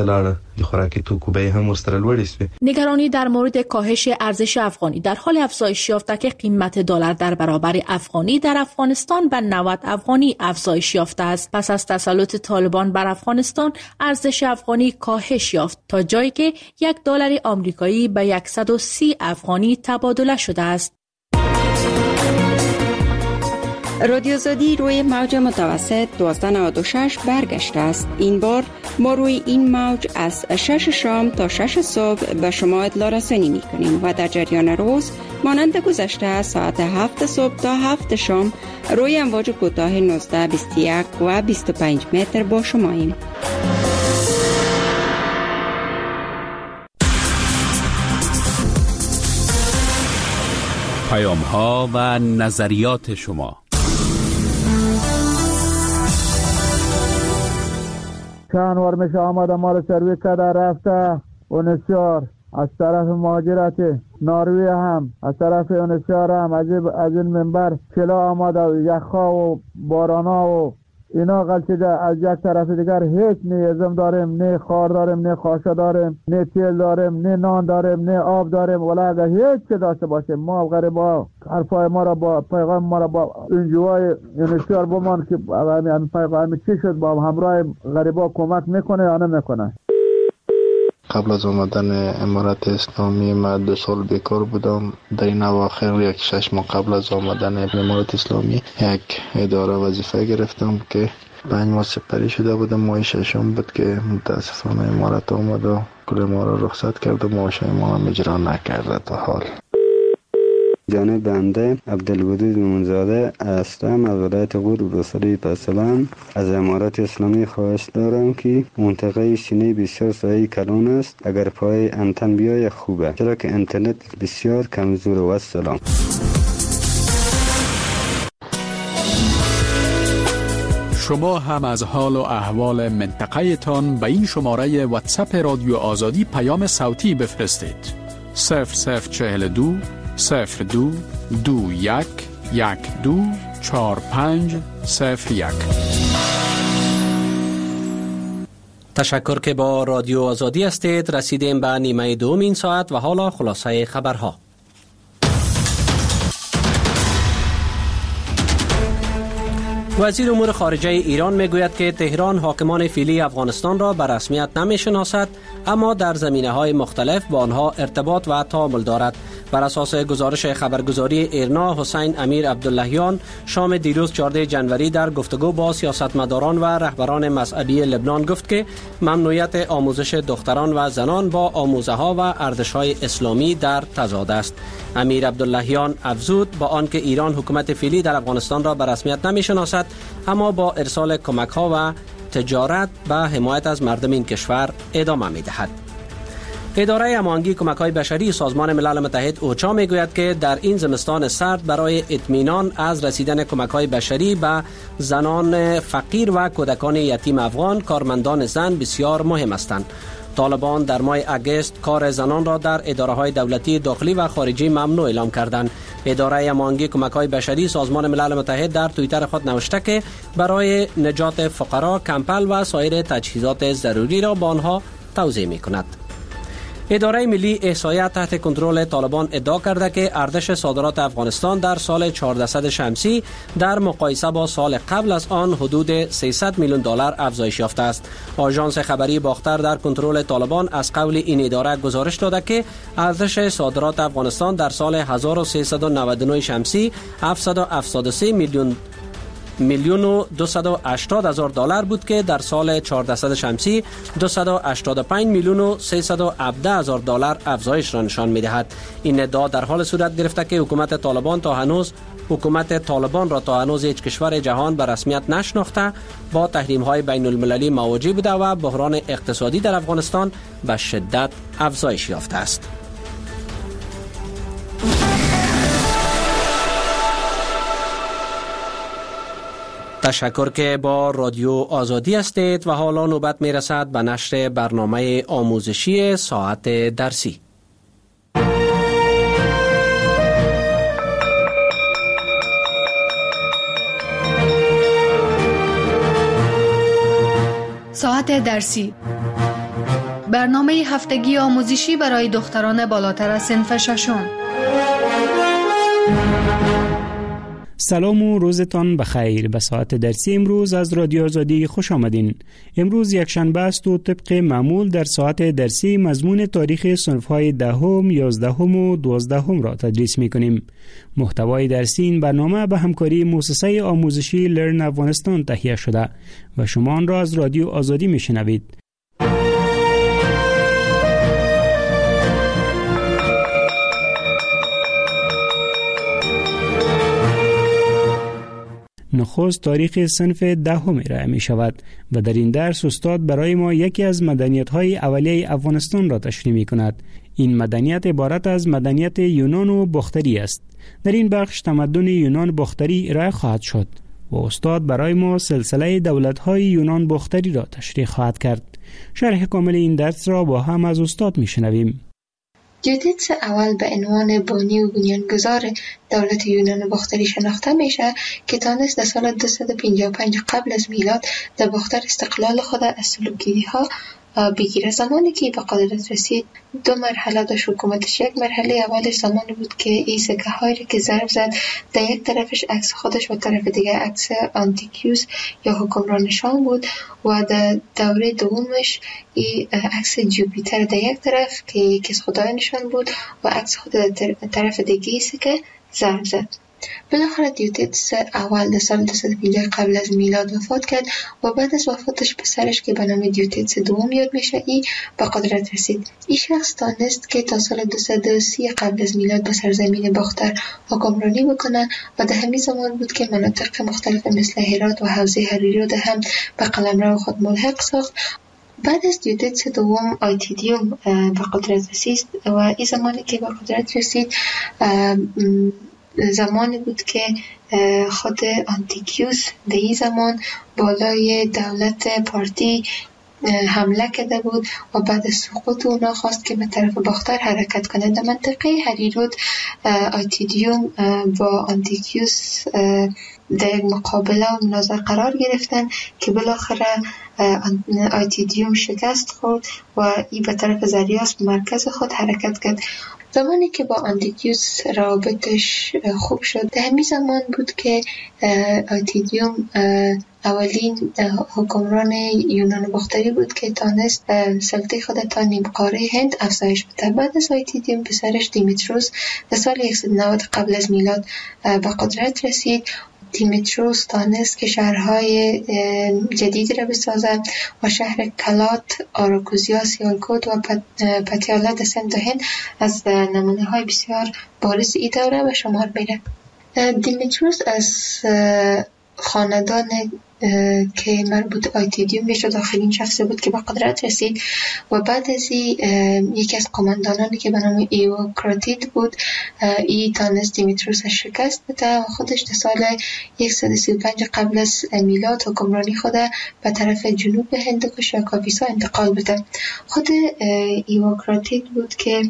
نگرانی در مورد کاهش ارزش افغانی در حال افزایش یافته که قیمت دلار در برابر افغانی در افغانستان به 90 افغانی افزایش یافته است. پس از تسلط طالبان بر افغانستان، ارزش افغانی کاهش یافت تا جایی که $1 آمریکایی به 130 افغانی تبادله شده است. رادیو آزادی روی موج متوسط 1296 برگشته است. این بار ما روی این موج از 6 شام تا 6 صبح به شما اطلاع رسانی می کنیم و در جریان روز مانند گذشته ساعت 7 صبح تا 7 شام روی امواج کوتاه 19، 21 و 25 متر با شماییم. پیام‌ها و نظریات شما. چند بار میشه آمده ما رو سرویس کرده رفته اونسیار از طرف مهاجرت ناروی هم از طرف اونسیار هم از این منبر چلا آمده یخها و بارانا و اینا غلطیده. از یک طرف دیگر هیچ نه ازم داریم، نه خار داریم، نه خاشه داریم، نه تیل داریم، نه نان داریم، نه آب داریم. ولی اگر هیچ چه داشته باشیم ما غریبا حرفای ما را با پیغام ما را با انجوای انشار بمان که همین پیغام چی شد با همراه غریبا کمک میکنه یا نمیکنه. قبل از آمدن امارت اسلامی من 2 سال بیکار بودم. در این اواخر 6 ماه قبل از آمدن امارت اسلامی یک اداره وظیفه گرفتم که 5 ماه سپری شده بودم. ماه ششم بود که متاسفانه امارات آمد و کل ما را رخصت کرد و معاش ما هم اجرا نکرده تا حال. جانب بنده عبدالودود مومنزاده هستم از ولایت غور روسری پسلان. از امارات اسلامی خواهش دارم که منطقه سینه بسیار سایه کلان است، اگر پای انتن بیای خوبه، چرا که اینترنت بسیار کمزور و السلام. شما هم از حال و احوال منطقه تان به این شماره واتساپ رادیو آزادی پیام صوتی بفرستید. 0042 02 21 12 45 01. تشکر که با رادیو آزادی هستید. رسیدیم به نیمه دوم این ساعت و حالا خلاصه خبرها. وزیر امور خارجه ایران میگوید که تهران حاکمان فعلی افغانستان را به رسمیت نمیشناسد، اما در زمینه‌های مختلف با آنها ارتباط و تعامل دارد. بر اساس گزارش خبرگزاری ایرنا، حسین امیر عبداللهیان شام دیروز 14 جنوری در گفتگو با سیاستمداران و رهبران مذهبی لبنان گفت که ممنوعیت آموزش دختران و زنان با آموزه‌ها و ارزش‌های اسلامی در تضاد است. امیر عبداللهیان افزود با آنکه ایران حکومت فعلی در افغانستان را به رسمیت نمی‌شناسد، اما با ارسال کمک‌ها و تجارت به حمایت از مردم این کشور ادامه می‌دهد. اداره هماهنگی کمک‌های بشری سازمان ملل متحد اوچا میگوید که در این زمستان سرد برای اطمینان از رسیدن کمک‌های بشری به زنان فقیر و کودکان یتیم افغان، کارمندان زن بسیار مهم هستند. طالبان در ماه اگست کار زنان را در اداره‌های دولتی داخلی و خارجی ممنوع اعلام کردند. اداره هماهنگی کمک‌های بشری سازمان ملل متحد در توییتر خود نوشته که برای نجات فقرا کمپل و سایر تجهیزات ضروری را با آنها توزیع می‌کند. اداره ملی احصایه تحت کنترل طالبان ادعا کرده که ارزش صادرات افغانستان در سال 1400 شمسی در مقایسه با سال قبل از آن حدود 300 میلیون دلار افزایش یافته است. آژانس خبری باختر در کنترل طالبان از قول این اداره گزارش داده که ارزش صادرات افغانستان در سال 1399 شمسی 773 میلیون و 280 هزار دلار بود که در سال 1400 شمسی 285 میلیون و 317 هزار دلار افزایش را نشان می‌دهد. این ادعا در حال صورت گرفته که حکومت طالبان را تا هنوز هیچ کشور جهان به رسمیت نشناخته، با تحریم‌های بین المللی مواجه بوده و بحران اقتصادی در افغانستان به شدت افزایش یافته است. تشکر که با رادیو آزادی هستید و حالا نوبت می رسد به نشر برنامه آموزشی ساعت درسی. ساعت درسی، برنامه هفتگی آموزشی برای دختران بالاتر از صنف ششم. سلام و روزتان بخیر. به ساعت درسی امروز از رادیو آزادی خوش آمدین. امروز یک شنبه است و طبق معمول در ساعت درسی مضمون تاریخ صنف‌های 10ام، 11ام و 12ام را تدریس می‌کنیم. محتوای درسی این برنامه به همکاری مؤسسه آموزشی لرن افغانستان تهیه شده و شما آن را از رادیو آزادی می‌شنوید. نخست تاریخ صنف 10 ارائه می شود و در این درس استاد برای ما یکی از مدنیت‌های اولیه افغانستان را تشریح می کند. این مدنیت عبارت از مدنیت یونان و باختری است. در این بخش تمدن یونان باختری ارائه خواهد شد و استاد برای ما سلسله دولت‌های یونان باختری را تشریح خواهد کرد. شرح کامل این درس را با هم از استاد می شنویم. جودیتس اول به عنوان بانی و بنیانگذار دولت یونان باختری شناخته میشه که تانست در سال 255 قبل از میلاد در باختر استقلال خود از سلوکی‌ها بگیره. زمانی که به قدرت رسید 2 مرحله داشت حکومتش. یک مرحله اولش زمانی بود که این سکه هایی که ضرب زد در یک طرفش عکس خودش و طرف دیگه عکس آنتیکیوس یا حکمرانشان بود و در دوره دومش این عکس جوپیتر در یک طرف که یکی از خدایانشان بود و عکس خود در طرف دیگه سکه ضرب زد. بالاخره دیوتیتس اول در سال 250 قبل از میلاد وفات کرد و بعد از وفاتش پسرش که به نام دیوتیتس دوم یاد میشه ای به قدرت رسید. این شخص تانست که تا سال 230 قبل از میلاد به سرزمین باختر حکمرانی بکنه و در همین زمان بود که مناطق مختلف مثل هرات و حوزه حریری را هم به قلمرو خود ملحق ساخت. بعد از دیوتیتس دوم آیتیدیوم به قدرت رسید و این زمانی که به قدرت رسید زمانی بود که خود آنتیکیوس در این زمان بالای دولت پارتی حمله کرده بود و بعد از سقوط اونا خواست که به طرف باختر حرکت کنه. در منطقه هریرود آیتیدیوم با آنتیکیوس در یک مقابله و مناظره قرار گرفتن که بالاخره آیتیدیوم شکست خورد و این به طرف زریاس به مرکز خود حرکت کرد. زمانی که با آنتیکیوس رابطش خوب شد در همین زمان بود که آیتیدیوم اولین حکمران یونان باختری بود که تانست سلطه خود تا نیم قاره هند افزایش بده. بعد از آیتیدیوم پسرش دیمیتروس در سال 190 قبل از میلاد به قدرت رسید. دیمیتروس تانست که شهرهای جدیدی را بسازد و شهر کلات، آراکوزیا، سیالکوت و پتیالا در سند هند از نمونه های بسیار بارز این دوره به شمار میره. دیمیتروس از خاندان که مربوط آیتیدیوم میشد آخرین شخصی بود که به قدرت رسید و بعد از یکی از قماندانانی که به نام ایوکراتید بود ای تانست دیمیتروس شکست بده و خودش در سال 135 قبل از میلاد حکمرانی خود به طرف جنوب هندوکش یا کاپیسا انتقال بده. خود ایوکراتید بود که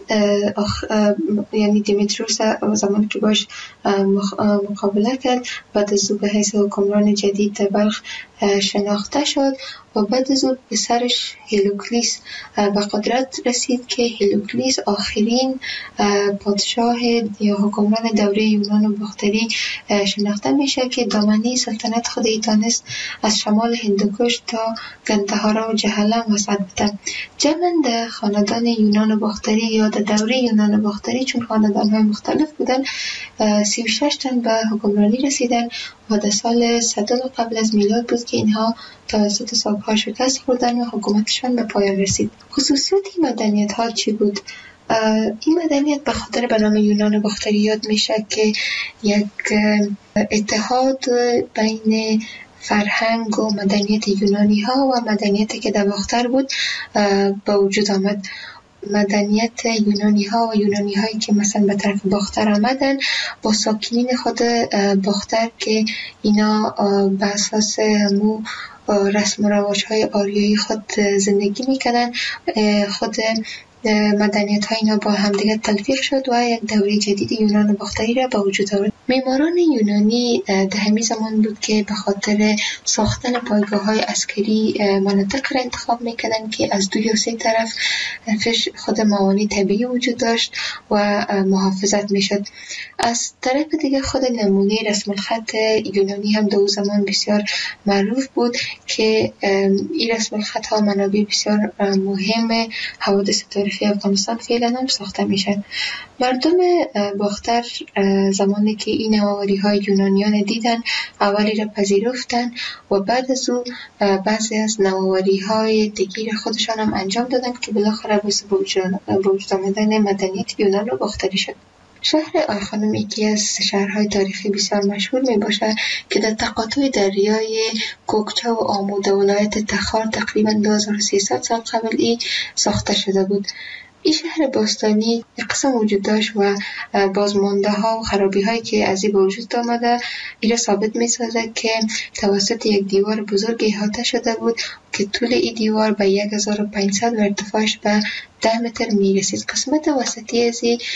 یعنی دیمیتروس زمانی که باش مقابله کرد بعد از او به حیث حکمران جدید در بلخ شناخته شد و بعد از او پسرش هیلوکلیس به قدرت رسید که هیلوکلیس آخرین پادشاه یا حکمران دوره یونان باختری شناخته میشه که دامنه سلطنت خود تانست از شمال هندوکش تا گندهارا و جهلم وسط بده. جمعاً در خاندان یونان باختری یا در دوره یونان باختری چون خاندان‌های مختلف بودن 36 تن به حکمرانی رسیدن و در سال 100 قبل از میلاد بود که اینها توسط ساک‌ها شکست خوردن و حکومتشان به پایان رسید. خصوصیت این مدنیت ها چی بود؟ این مدنیت به خاطر به نام یونان باختری یاد میشه که یک اتحاد بین فرهنگ و مدنیت یونانی ها و مدنیتی که در باختر بود به وجود آمد. مدنیت یونانی ها و یونانی هایی که مثلا به طرف باختر آمدن با ساکنین خود باختر که اینا به اساس همو رسم و رواج های آریایی خود زندگی میکنن خود مدنیت های اینا با همدیگر تلفیق شد و یک دوره جدید یونان باختری را به وجود آورد. معماران یونانی در همین زمان بود که به خاطر ساختن پایگاه های عسکری مناطق را انتخاب میکردن که از دو یا سه طرف خود موانع طبیعی وجود داشت و محافظت میشد. از طرف دیگه خود نمونه رسم الخط یونانی هم در زمان بسیار معروف بود که این رسم الخط ها منابع بسیار مهم حوادث تاریخی افغانستان فعلا هم ساخته میشن. مردم باختر زمانی که این نوآوری های یونانیان دیدن اولی را پذیرفتن و بعد از او بعضی از نوآوری های دیگر خودشان هم انجام دادن که بالاخره باعث به وجود آمدن مدنیت یونان و باختری شد. شهر آیخانوم یکی از شهرهای تاریخی بسیار مشهور می باشه که در تقاطع دریای کوکچه و آمو در ولایت تخار تقریبا 2300 سال قبل ای ساخته شده بود. این شهر باستانی یک قسم وجود داشت و بازمانده ها و خرابی هایی که از این به وجود آمده این را ثابت می سازد که توسط یک دیوار بزرگ احاطه شده بود که طول این دیوار به 1500 و ارتفاعش به 10 متر می رسید. قسمت وسطی از یک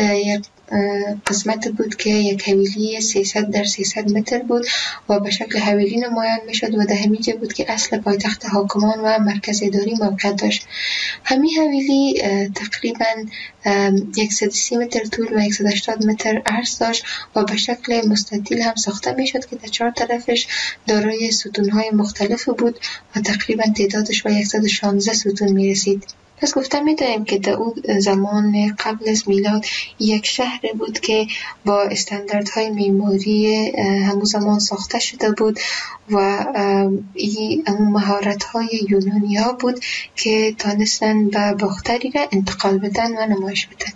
قسمت بود که یک حویلی 300 در 300 متر بود و به شکل حویلی نمایان می شد و در همین جا بود که اصل پایتخت حاکمان و مرکز اداری موقع داشت. همین حویلی تقریبا 130 متر طول و 180 متر عرض داشت و به شکل مستطیل هم ساخته می شد که در 4 طرفش دارای ستونهای مختلف بود و تقریبا تعدادش به 116 ستون می رسید. پس گفته می‌دهیم که در اون زمان قبل از میلاد یک شهر بود که با استانداردهای معماری همون زمان ساخته شده بود و این مهارت‌های یونانی‌ها بود که تانستن به باختری را انتقال بدن و نمایش بدن.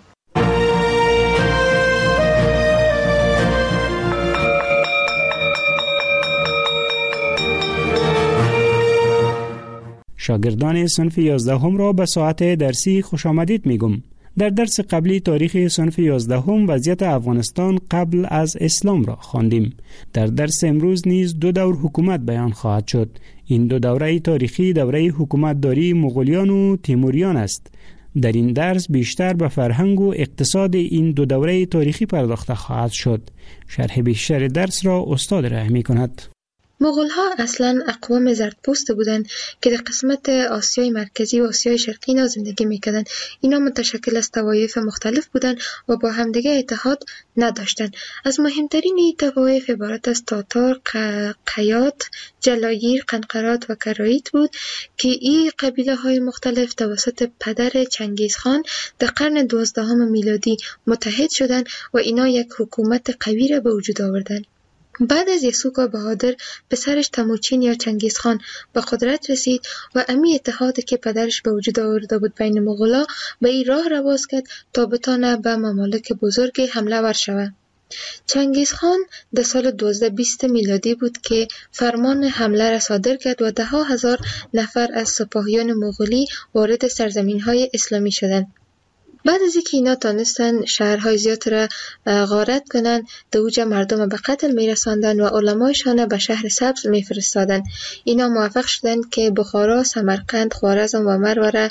شاگردان صنف 11 را به ساعت درسی خوش آمدید میگم. در درس قبلی تاریخ صنف 11 وضعیت افغانستان قبل از اسلام را خواندیم. در درس امروز نیز 2 دور حکومت بیان خواهد شد. این 2 دوره تاریخی دوره حکومتداری مغولیان و تیموریان است. در این درس بیشتر به فرهنگ و اقتصاد این 2 دوره تاریخی پرداخته خواهد شد. شرح بیشتر درس را استاد رحمی کند. مغول‌ها اصلاً اقوام زردپوست بودند که در قسمت آسیای مرکزی و آسیای شرقی اینا زندگی میکردند. اینا متشکل از طوایف مختلف بودند و با همدیگه اتحاد نداشتند. از مهمترین این طوایف عبارت از تاتار، قیات، جلایر، قنقرات و کرایت بود که این قبیله های مختلف توسط پدر چنگیزخان در قرن 12 میلادی متحد شدند و اینا یک حکومت قوی را به وجود آوردند. بعد از یسوع بهادر پسرش تموچین یا چنگیزخان به قدرت رسید و امی اتحادی که پدرش به وجود آورده بود بین مغولا به این راه رواز کرد تا بتانه به ممالک بزرگ حمله ور شود. چنگیزخان در سال 1220 میلادی بود که فرمان حمله را صادر کرد و 10,000 نفر از سپاهیان مغولی وارد سرزمین‌های اسلامی شدند. بعد از اینکه اینا تانستن شهرهای زیاد را غارت کنن، در اوجه مردم به قتل میرساندن و علمایشان به شهر سبز میفرستادن. اینا موفق شدن که بخارا، سمرقند، خوارزم و مرو را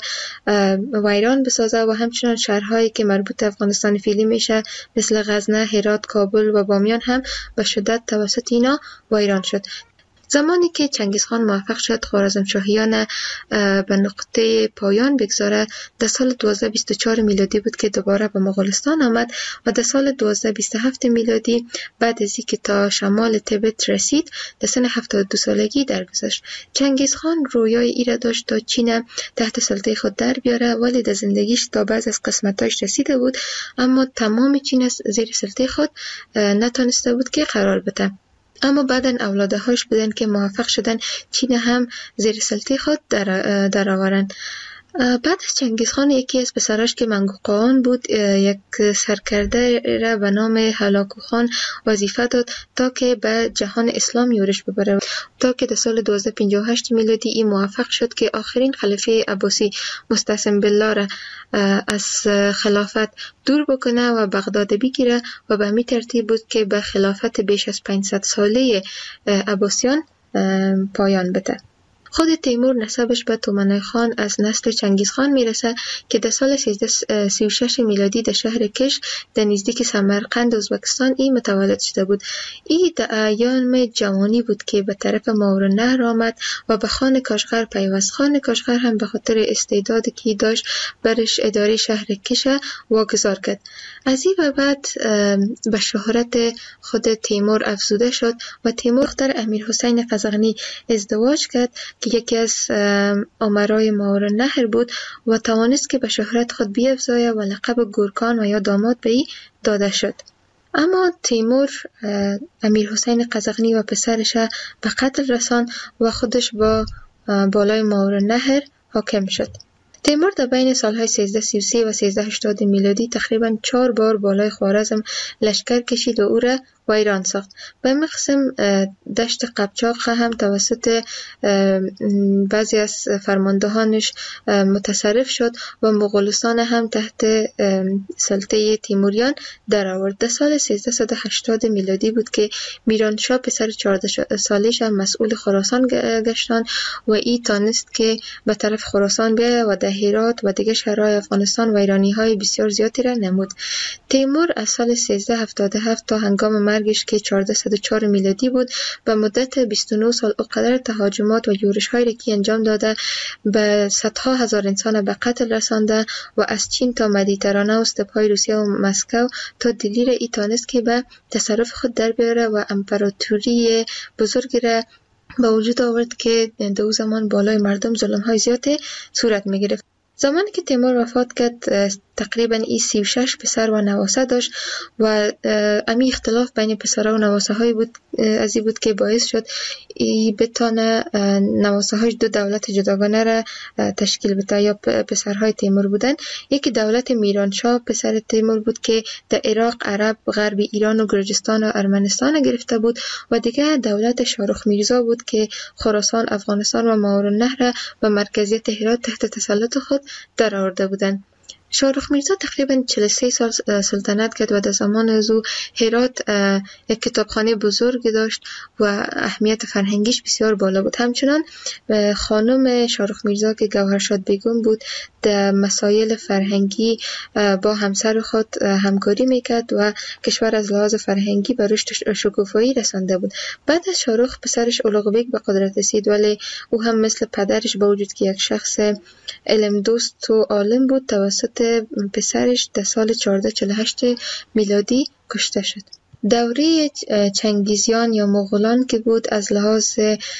ویران بسازه و همچنان شهرهایی که مربوط افغانستان فعلی میشه مثل غزنه، هرات، کابل و بامیان هم به شدت توسط اینا ویران شد. زمانی که چنگیزخان موفق شد خوارزمشاهیان به نقطه پایان بگذاره در سال 1224 میلادی بود که دوباره به مغولستان آمد و در سال 1227 میلادی بعد از اینکه تا شمال تبت رسید در سن 72 سالگی درگذشت. چنگیزخان رویای ای را داشت تا چین تحت سلطه خود در بیاره، ولی در زندگیش تا بعض از قسمتاش رسیده بود اما تمام چین زیر سلطه خود نتونسته بود که قرار بده. اما بعدن اولادهاش بودن که موفق شدن چین هم زیر سلطه خود در آورند. بعد از چنگیزخان یکی از پسراش که منگوقان بود یک سرکرده را به نام هلاکو خان وظیفه داد تا که به جهان اسلام یورش ببره، تا که در سال 1258 میلادی این موفق شد که آخرین خلیفه عباسی مستعصم بالله را از خلافت دور بکنه و بغداد بگیره و به همین ترتیب بود که به خلافت بیش از 500 ساله عباسیان پایان بده. خود تیمور نسبش به تومنای خان از نسل چنگیزخان میرسه که در سال 1336 میلادی در شهر کش در نزدیک سمرقند ازبکستان این متولد شده بود. این در ایام جوانی بود که به طرف ماورالنهر آمد و به خان کاشغر پیوست. خان کاشغر هم به خاطر استعدادی که داشت برش اداره شهر کش واگذار کرد. از این بعد به شهرت خود تیمور افزوده شد و تیمور دختر امیرحسین قزغنی ازدواج کرد که یکی از امرای ماورالنهر بود و توانست که به شهرت خود بیفزاید و لقب گورکان و یا داماد به ای داده شد. اما تیمور امیرحسین قزغنی و پسرش به قتل رساند و خودش با بالای ماورالنهر حاکم شد. تیمور در بین سالهای 1333 و 1380 میلادی تقریباً 4 بار بالای خوارزم لشکر کشید و او را ویران ساخت. به همین قسم دشت قبچاق هم توسط بعضی از فرماندهانش متصرف شد و مغولستان هم تحت سلطه تیموریان در آورد. در سال 1380 میلادی بود که میرانشاه پسر 14 سالش هم مسئول خراسان گشتان و این تانست که به طرف خراسان بیاید و در هرات و دیگر شهرهای افغانستان ویرانی‌های بسیار زیادی را نمود. تیمور از سال 1377 تا هنگام مرگش که 1404 میلادی بود به مدت 29 سال اقدر تهاجمات و یورش‌هایی را که انجام داده به صدها هزار انسان به قتل رسانده و از چین تا مدیترانه و استپ‌های روسیه و مسکو تا دلی را ای تانست که به تصرف خود در بیاره و امپراتوری بزرگی را به وجود آورد که در او زمان بالای مردم ظلم‌های زیاد صورت می‌گرفت. زمانی که تیمور وفات کرد تقریبا 36 پسر و نواسه داشت و امی اختلاف بین پسرها و نواسه های بود از این بود که باعث شد بتانه نواسه هاش دو دولت جداگانه را تشکیل بده یا پسرهای تیمور بودن. یکی دولت میرانشاه پسر تیمور بود که در عراق، عرب، غرب ایران و گرجستان و ارمنستان گرفته بود و دیگه دولت شاهرخ میرزا بود که خراسان، افغانستان و ماوراءالنهر به مرکزیت هرات تحت تسلط خود در آورده بودند. شاهرخ میرزا تقریبا 43 سال سلطنت کرد و در زمان از او هرات یک کتابخانه بزرگ داشت و اهمیت فرهنگیش بسیار بالا بود. همچنان خانم شاهرخ میرزا که گوهرشاد بیگم بود در مسائل فرهنگی با همسر خود همکاری میکرد و کشور از لحاظ فرهنگی به رشد شکوفایی رسانده بود. بعد از شاهرخ پسرش اولغ بیگ به قدرت رسید، ولی او هم مثل پدرش با وجود که یک شخص علم دوست و عالم بود توسط پسرش در سال 1448 میلادی کشته شد. دوره چنگیزیان یا مغولان که بود از لحاظ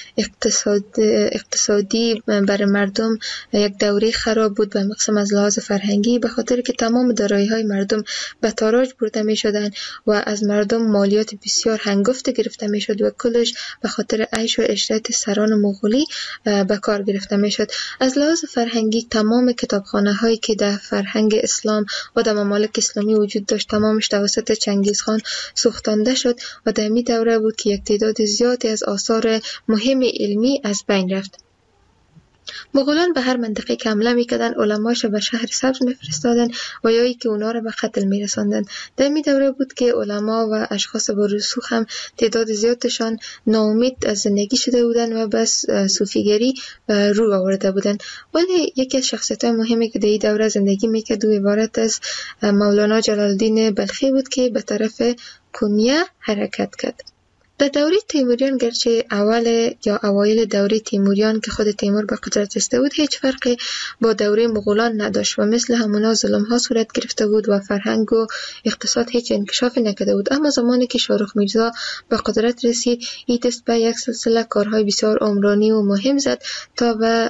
اقتصادی برای مردم یک دوره خراب بود، به مقصد از لحاظ فرهنگی به خاطر که تمام دارایی‌های مردم به تاراج برده می‌شدند و از مردم مالیات بسیار هنگفت گرفته می‌شد و کلش به خاطر عیش و عشرت سران مغولی به کار گرفته می‌شد. از لحاظ فرهنگی تمام کتابخانه‌هایی که در فرهنگ اسلام و در ممالک اسلامی وجود داشت تمامش توسط چنگیزخان سوختانده شد و در می دوره بود که یک تعداد زیادی از آثار مهم علمی از بین رفت. مغولان به هر منطقه که حمله میکردن علماش به شهر سبز میفرستادن و یا ای که اونا را به قتل میرساندن. در می دوره بود که علما و اشخاص با رسوخ هم تعداد زیادشان ناامید از زندگی شده بودن و بس صوفیگری رو آورده بودن. ولی یکی از شخصیت‌های مهمی که در این دوره زندگی میکرد و عبارت از مولانا جلال الدین بلخی بود که به طرف کنیه حرکت کرد. در دوره تیموریان گرچه اوایل دوره تیموریان که خود تیمور به قدرت رسیده بود هیچ فرقی با دوره مغولان نداشت و مثل همونا ظلم ها صورت گرفته بود و فرهنگ و اقتصاد هیچ انکشافی نکرده بود. اما زمانی که شاهرخ میرزا به قدرت رسید این دست به یک سلسله کارهای بسیار عمرانی و مهم زد تا به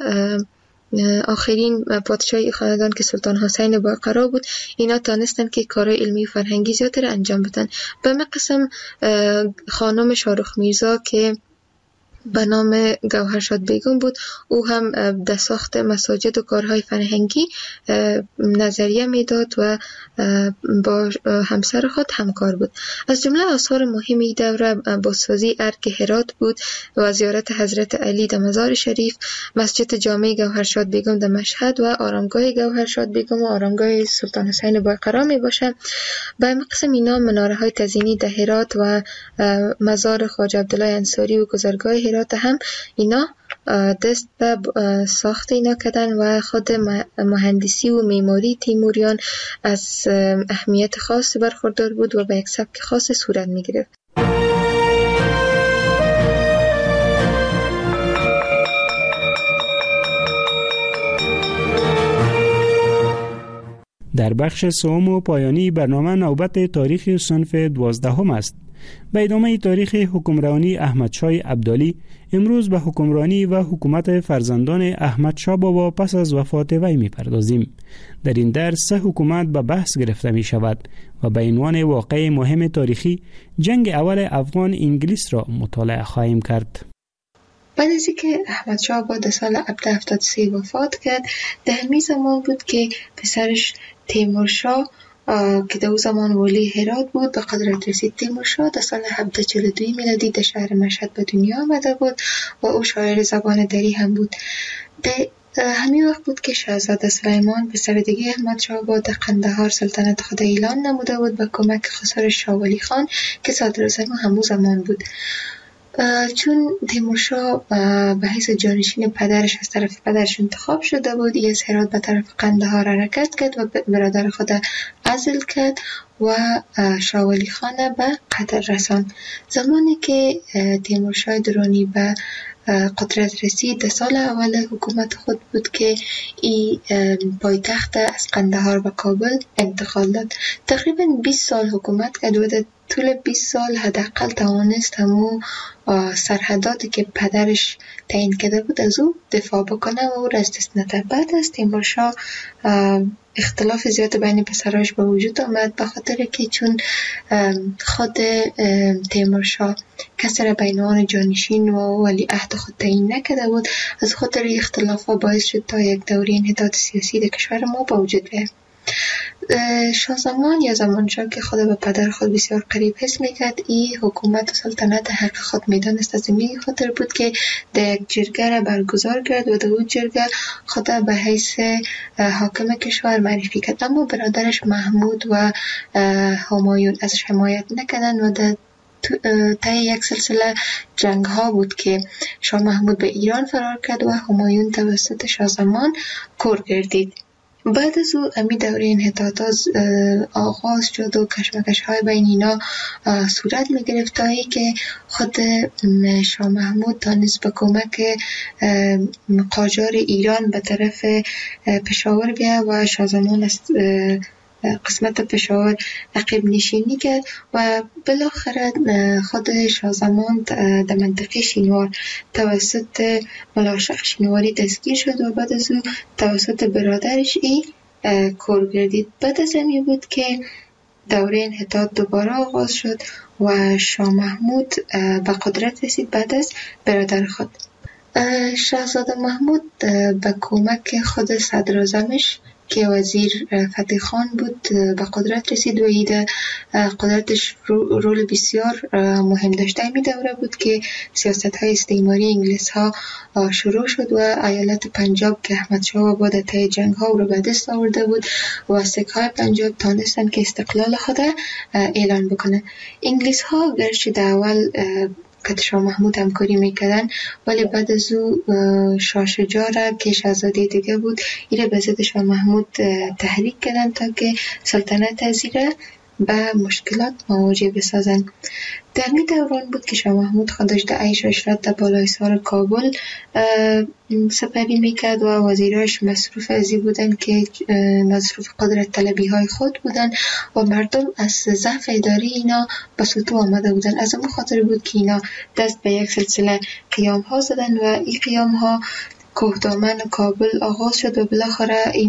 آخرین پادشاهی خاندان که سلطان حسین باقرا بود اینا تانستن که کارهای علمی و فرهنگی زیادتر انجام بدن. به قسم خانم شاهرخ میرزا که به نام گوهرشاد بیگم بود او هم در ساخت مساجد و کارهای فرهنگی نظریه میداد و با همسر خود همکار بود. از جمله آثار مهمی دوره بازسازی ارگ هرات بود و زیارت حضرت علی در مزار شریف، مسجد جامع گوهرشاد بیگم در مشهد و آرامگاه گوهرشاد بیگم و آرامگاه سلطان حسین باقرا می باشه. به قسم اینا مناره های تزیینی در هرات و مزار خواجه عبدالله انصاری و گذرگاه هرات هم اینا دست به ساخت اینا کردن و خود مهندسی و معماری تیموریان از اهمیت خاص برخوردار بود و به یک سبک خاص صورت می گرفت. در بخش سوم و پایانی برنامه نوبت تاریخ صنف 12 است. به ادامه تاریخ حکمرانی احمدشاه ابدالی امروز به حکمرانی و حکومت فرزندان احمدشاه بابا پس از وفات وی می‌پردازیم. در این درس 3 حکومت به بحث گرفته می شود و به عنوان واقعه مهم تاریخی جنگ اول افغان انگلیس را مطالعه خواهیم کرد. بعد از اینکه احمدشاه بابا در سال 1773 وفات کرد در همین زمان بود که پسرش تیمورشاه که در اون زمان ولی هرات بود به قدرت رسید. تیمورشاه در سال 1742 میلادی در شهر مشهد به دنیا آمده بود و او شاعر زبان دری هم بود. در همین وقت بود که شاهزاده سلیمان پسر دیگه احمدشاه بابا در قندهار سلطنت خود اعلان نموده بود به کمک خسر شاه ولی خان که صدراعظم همون زمان بود. چون تیمورشاه به حیث جانشین پدرش از طرف پدرش انتخاب شده بود از هرات به طرف قندهار حرکت کرد و برادر خود عزل کرد و شاه ولی خان به قتل رساند. زمانی که تیمورشاه درانی به قدرت رسید در سال اول حکومت خود بود که این پایتخت از قندهار به کابل انتقال داد. تقریبا 20 سال حکومت کرد و طول 20 سال حداقل توانست همو سرحداتی که پدرش تعیین کرده بود از او دفاع بکنه و او را از دست نده. بعد از تیمورشاه اختلاف زیاد بین پسرایش به وجود آمد، به خاطر که چون خود تیمورشاه کسی را بین آن جانشین و ولی عهد خود تعیین نکرده بود، از خاطر اختلاف ها باعث شد تا یک دوره انحطاط سیاسی در کشور ما به وجود بیاید. شاه زمان یا زمانشاه که خود به پدر خود بسیار قریب حس میکرد، این حکومت و سلطنت حق خود میدانست. از این خاطر بود که در یک جرگه را برگزار کرد و در اون جرگه خود به حیث حاکم کشور معرفی کرد. اما برادرش محمود و همایون ازش حمایت نکردند و در طی یک سلسله جنگ ها بود که شاه محمود به ایران فرار کرد و همایون توسط شاه زمان کور گردید. بعد از او امی دوره انحطاطات آغاز شد و کشمکش های بین اینا صورت می گرفت تا ای که خود شاه محمود تانست به کمک قاجار ایران به طرف پشاور بیا و شاه زمان است قسمت پشاور عقب نشینی کرد و بالاخره خود شاه زمان در منطقه شینوار توسط ملاشق شینواری دستگیر شد و بعد از او توسط برادرش کور گردید. بعد از همین بود که دوره انحطاط دوباره آغاز شد و شاه محمود به قدرت رسید بعد از برادر خود. شاهزاده محمود به کمک خود صدراعظمش که وزیر فتح خان بود به قدرت رسید و این قدرتش رول بسیار مهم داشته. می دوره بود که سیاست های استعماری انگلیس ها شروع شد و ایالت پنجاب که احمد شاه و بعد طی جنگ ها رو به دست آورده بود و سکه های پنجاب تانستن که استقلال خود اعلان بکنه. انگلیس ها گرچه در اول که شاه محمود همکاری میکردن ولی بعد از او شاه شجاع را که شاهزاده دیگه بود ایره به ضد شاه محمود تحریک کردن تا که سلطنت ازیره به مشکلات مواجه بسازن. در این دوران بود که شاه محمود خودش در عیش و عشرت در بالای سر کابل سپری میکرد و وزیراش مصروف ازی بودن که مصروف قدرت طلبی های خود بودن و مردم از ضعف اداری اینا به سطوح آمده بودن. از اون خاطر بود که اینا دست به یک سلسله قیام ها زدن و این قیام ها کوهدامن کابل آغاز شد و بالاخره این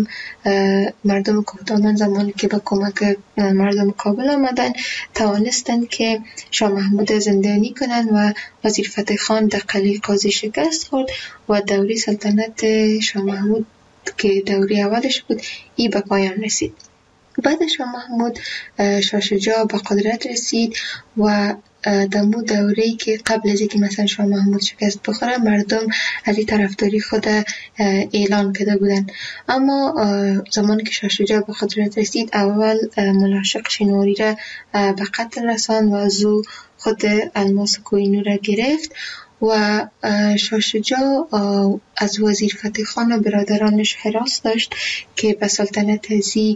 مردم کوهدامن زمانی که با کمک مردم کابل آمدن توانستند که شاه محمود زندانی کنند و وزیر فتح خان در قلعه قاضی شکست خورد و دوره سلطنت شاه محمود که دوره اولش بود ای به پایان رسید. بعد شاه محمود شاه شجاع به قدرت رسید و دمو دوره‌ای که قبل از اینکه مثلا شاه محمود شکست بخوره مردم از این طرفداری خود اعلان کرده بودن. اما زمانی که شاه شجاع به قدرت رسید اول ملاشق شینواری را به قتل رساند و از او خود الماس کوهینور را گرفت و شاه شجاع از وزیر فتح خان و برادرانش حراس داشت که به سلطنت ازی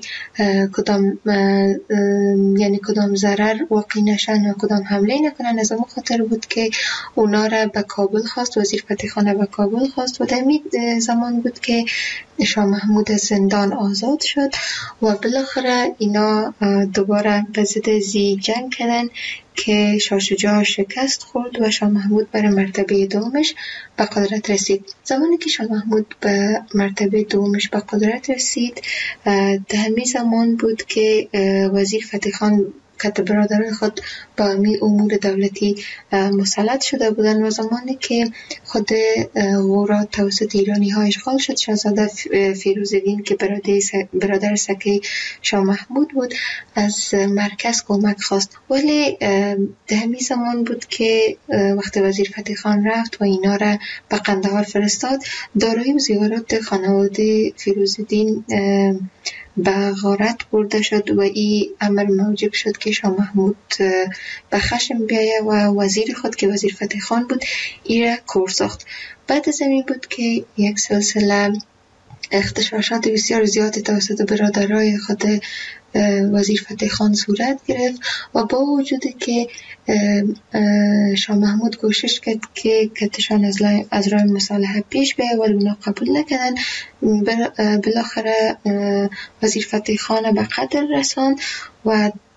کدام ضرر واقع نشن و کدام حمله نکنن. از اون خاطر بود که اونا را به کابل خواست، وزیر فتح خان را به کابل خواست و در این زمان بود که شاه محمود از زندان آزاد شد و بالاخره اینا دوباره به ضد ازی جنگ کردن که شاه شجاع شکست خورد و شاه محمود بر مرتبه دومش به قدرت رسید. زمانی که شاه محمود به مرتبه دومش به قدرت رسید در همین زمان بود که وزیر فتح خان که برادران خود با امی امور دولتی مسلط شده بودن و زمانی که خود غورا توسط ایرانی ها اشغال شد شاهزاده فیروزدین که برادر سکه شاه محمود بود از مرکز کمک خواست. ولی در همین زمان بود که وقتی وزیر فتح خان رفت و اینا را به قندهار فرستاد دارایی و زیورات خانواده فیروزدین به غارت برده شد و این امر موجب شد که شاه محمود به خشم بیایه و وزیر خود که وزیر فتح خان بود ای را کور ساخت. بعد از این بود که یک سلسله اغتشاشات بسیار زیاد توسط برادرای خود وزیر فتح خان صورت گرفت و با وجودی که شاه محمود کوشش کرد که کتشان از راه مصالحه پیش بیاید ولی اونا قبول نکردن. بالاخره وزیر فتح خان به قتل رساند و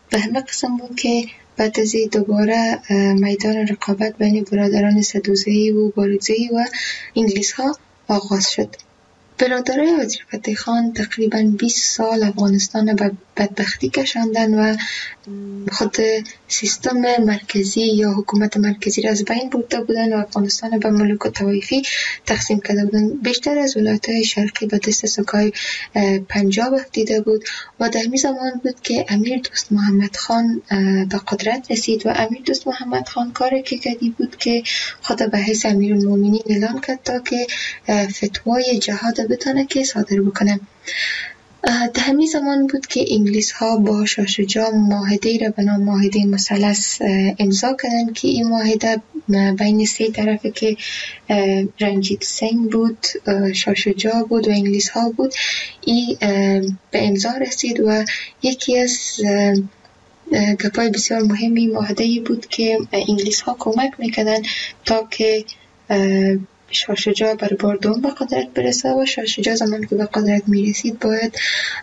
به همه قسم بود که بعد از دوباره میدان رقابت بین برادران سدوزه‌ای و باروزه‌ای و انگلیس ها آغاز شد. برادرای وزیر فتح خان تقریباً 20 سال افغانستان به بدبختی کشاندن و خود سیستم مرکزی یا حکومت مرکزی را از بین برده بودن و افغانستان به ملوک و طوایفی تقسیم کرده بودن. بیشتر از ولایت‌های شرقی به دست سکای پنجاب افتیده بود و در همین زمان بود که امیر دوست محمد خان به قدرت رسید و امیر دوست محمد خان کاری که کردی بود که خود به حیث امیرالمومنین اعلان کرد تا که فتوای جهاد بتونه که صادر بکنه. در همین زمان بود که انگلیس ها با شاه شجاع معاهده را به نام معاهده مثلث امضا کردند که این معاهده بین سه طرفه که رنجیت سنگ بود، شاه شجاع بود و انگلیس ها بود، این به امضا رسید و یکی از گپای بسیار مهمی معاهده بود که انگلیس ها کمک میکردن تا که شاه شجاع بر بار دوم به قدرت برسه و شاه شجاع زمان که به قدرت میرسید باید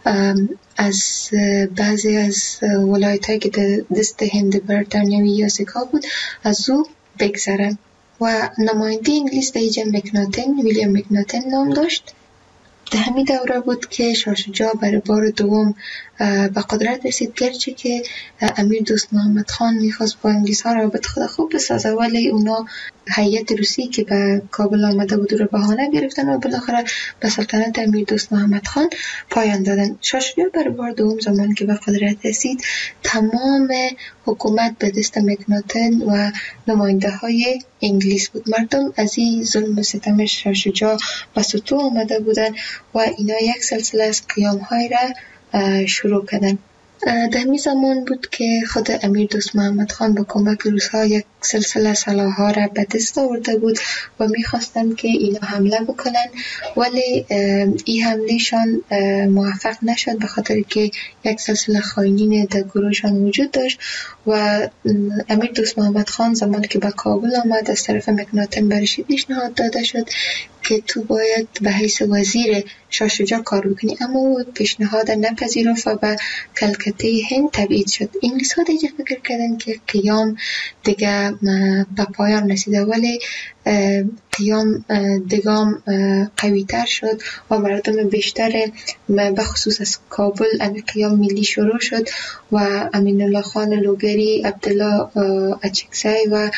از بعضی از ولایت‌هایی که دست هند بریتانیایی یا سکا بود از او بگذره و نماینده انگلیس در اینجا مکناتن، ویلیام مکناتن نام داشت. در همین دوره بود که شاه شجاع بر بار دوم به قدرت رسید، گرچه که امیر دوست محمد خان میخواست با انگلیس ها رابط خود خوب بسازه ولی اونا هیئت روسی که به کابل آمده بود رو بهانه گرفتن و بالاخره به سلطنت امیر دوست محمد خان پایان دادن. شاه شجاع بر بار دوم زمان که به قدرت رسید تمام حکومت به دست مکناتن و نماینده های انگلیس بود. مردم از این ظلم و ستم شاه شجاع به سطوح آمده بودن و اینا یک سلسله از قیام های را شروع کردن. در همین زمان بود که خود امیر دوست محمد خان با کمک روس‌ها یک سلسله سلاح‌ها را به دست آورده بود و می‌خواستند که اینا حمله بکنن ولی این حملهشان موفق نشد به خاطر که یک سلسله خائنین در گروهشان وجود داشت و امیر دوست محمد خان زمان که به کابل آمد از طرف مکناتن برش پیشنهاد داده شد که تو باید به حیث وزیر شاه شجاع کار بکنی، اما او پیشنهاد نپذیرفت و به کلکته هند تبعید شد. انگلیس ها دیگه فکر کردن که قیام دیگه به پایان رسیده ولی قیام دگام قوی تر شد و مردم بیشتر به خصوص از کابل امی قیام ملی شروع شد و امین الله خان لوگری، عبدالله اچکزی و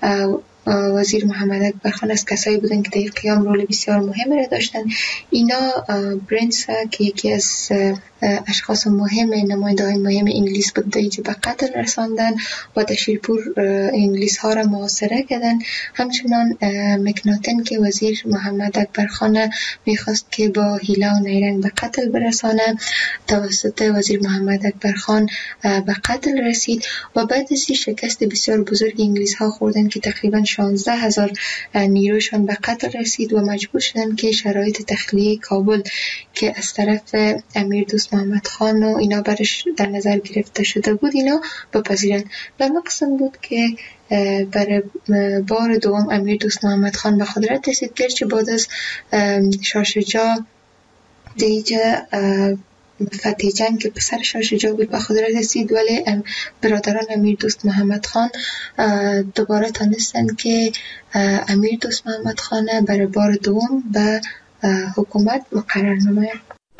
وزیر محمد اکبر خان از کسایی بودن که در قیام رول بسیار مهم را داشتن. اینا برنس که یکی از اشخاص مهم نماینده های مهم انگلیس بود دیجی به قتل رساندن و در شیرپور انگلیس ها را محاصره کردن. همچنان مکناتن که وزیر محمد اکبر خان میخواست که با حیله و نیرنگ به قتل برسانه توسط وزیر محمد اکبر خان به قتل رسید و بعد از شکست بسیار بزرگ انگلیس ها خوردن که تقریبا 16,000 نیروشان به قتل رسید و مجبور شدن که شرایط تخلیه کابل که از طرف امیر دوست محمد خان و اینا برش در نظر گرفته شده بود اینا بپذیرن. به مقصد بود که برای بار دوم امیر دوست محمد خان به قدرت رسید، گرچه بعد از شاه شجاع دیگه فتح جنگ که پسر شاه شجاع بود به قدرت رسید ولی برادران امیر دوست محمد خان دوباره تانستن که امیر دوست محمد خان برای بار دوم به حکومت مقرر نماید.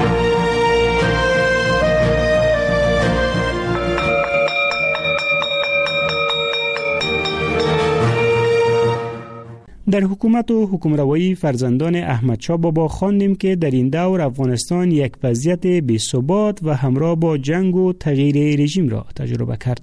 در حکومت و حکمروایی فرزندان احمدشاه بابا خواندیم که در این دور افغانستان یک وضعیت بی‌ثبات و همراه با جنگ و تغییر رژیم را تجربه کرد.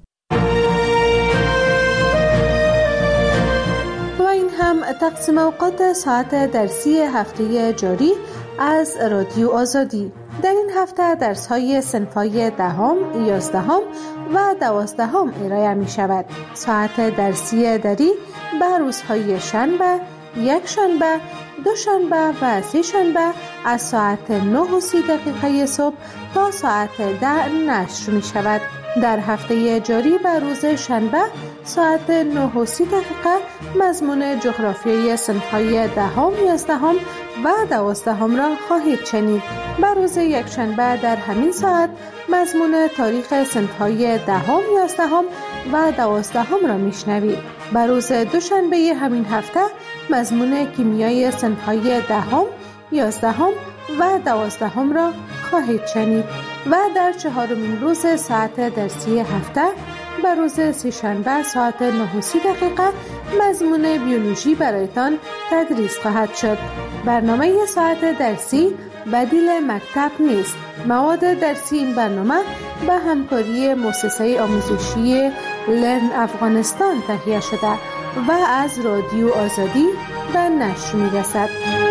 و این هم تقسیم اوقات ساعت درسی هفته جاری از رادیو آزادی. در این هفته درس‌های صنف‌های 10، 11 و 12 ارائه می شود. ساعت درسی دری به روزهای شنبه، یک شنبه، دو شنبه و سه شنبه از ساعت 9:30 صبح تا ساعت 10 نشر می شود. در هفته جاری به روز شنبه ساعت 9:30 مضمون جغرافیایی صنف‌های 10، 11 و 12 را خواهید شنید. به روز یکشنبه در همین ساعت مضمون تاریخ صنف‌های 10، 11 و 12 را میشنوید. به روز دوشنبه همین هفته مضمون کیمیای صنف‌های 10، 11 و 12 را خواهید شنید و در 4مین روز ساعت درسی هفته به روز سه‌شنبه ساعت 9:30 مضمون بیولوژی برایتان تدریس خواهد شد. برنامه ساعت درسی بدیل مکتب نیست. مواد درسی این برنامه به همکاری مؤسسه آموزشی لرن افغانستان تهیه شده و از رادیو آزادی به نشر می‌رسد.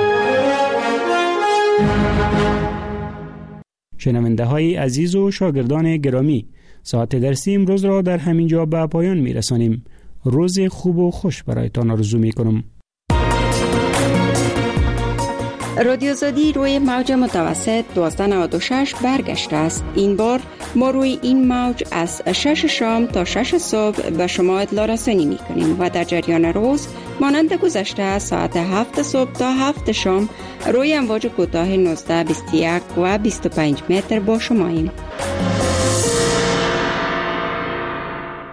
شنونده های عزیز و شاگردان گرامی، ساعت درسی امروز را در همین جا به پایان می رسانیم. روز خوب و خوش برایتان آرزو می کنم. رادیو آزادی روی موج متوسط 1296 برگشته است. این بار ما روی این موج از 6 شام تا 6 صبح به شما اطلاع رسانی می کنیم و در جریان روز مانند گذشته ساعت 7 صبح تا 7 شام روی امواج کوتاه 19، 21 و 25 متر با شماییم.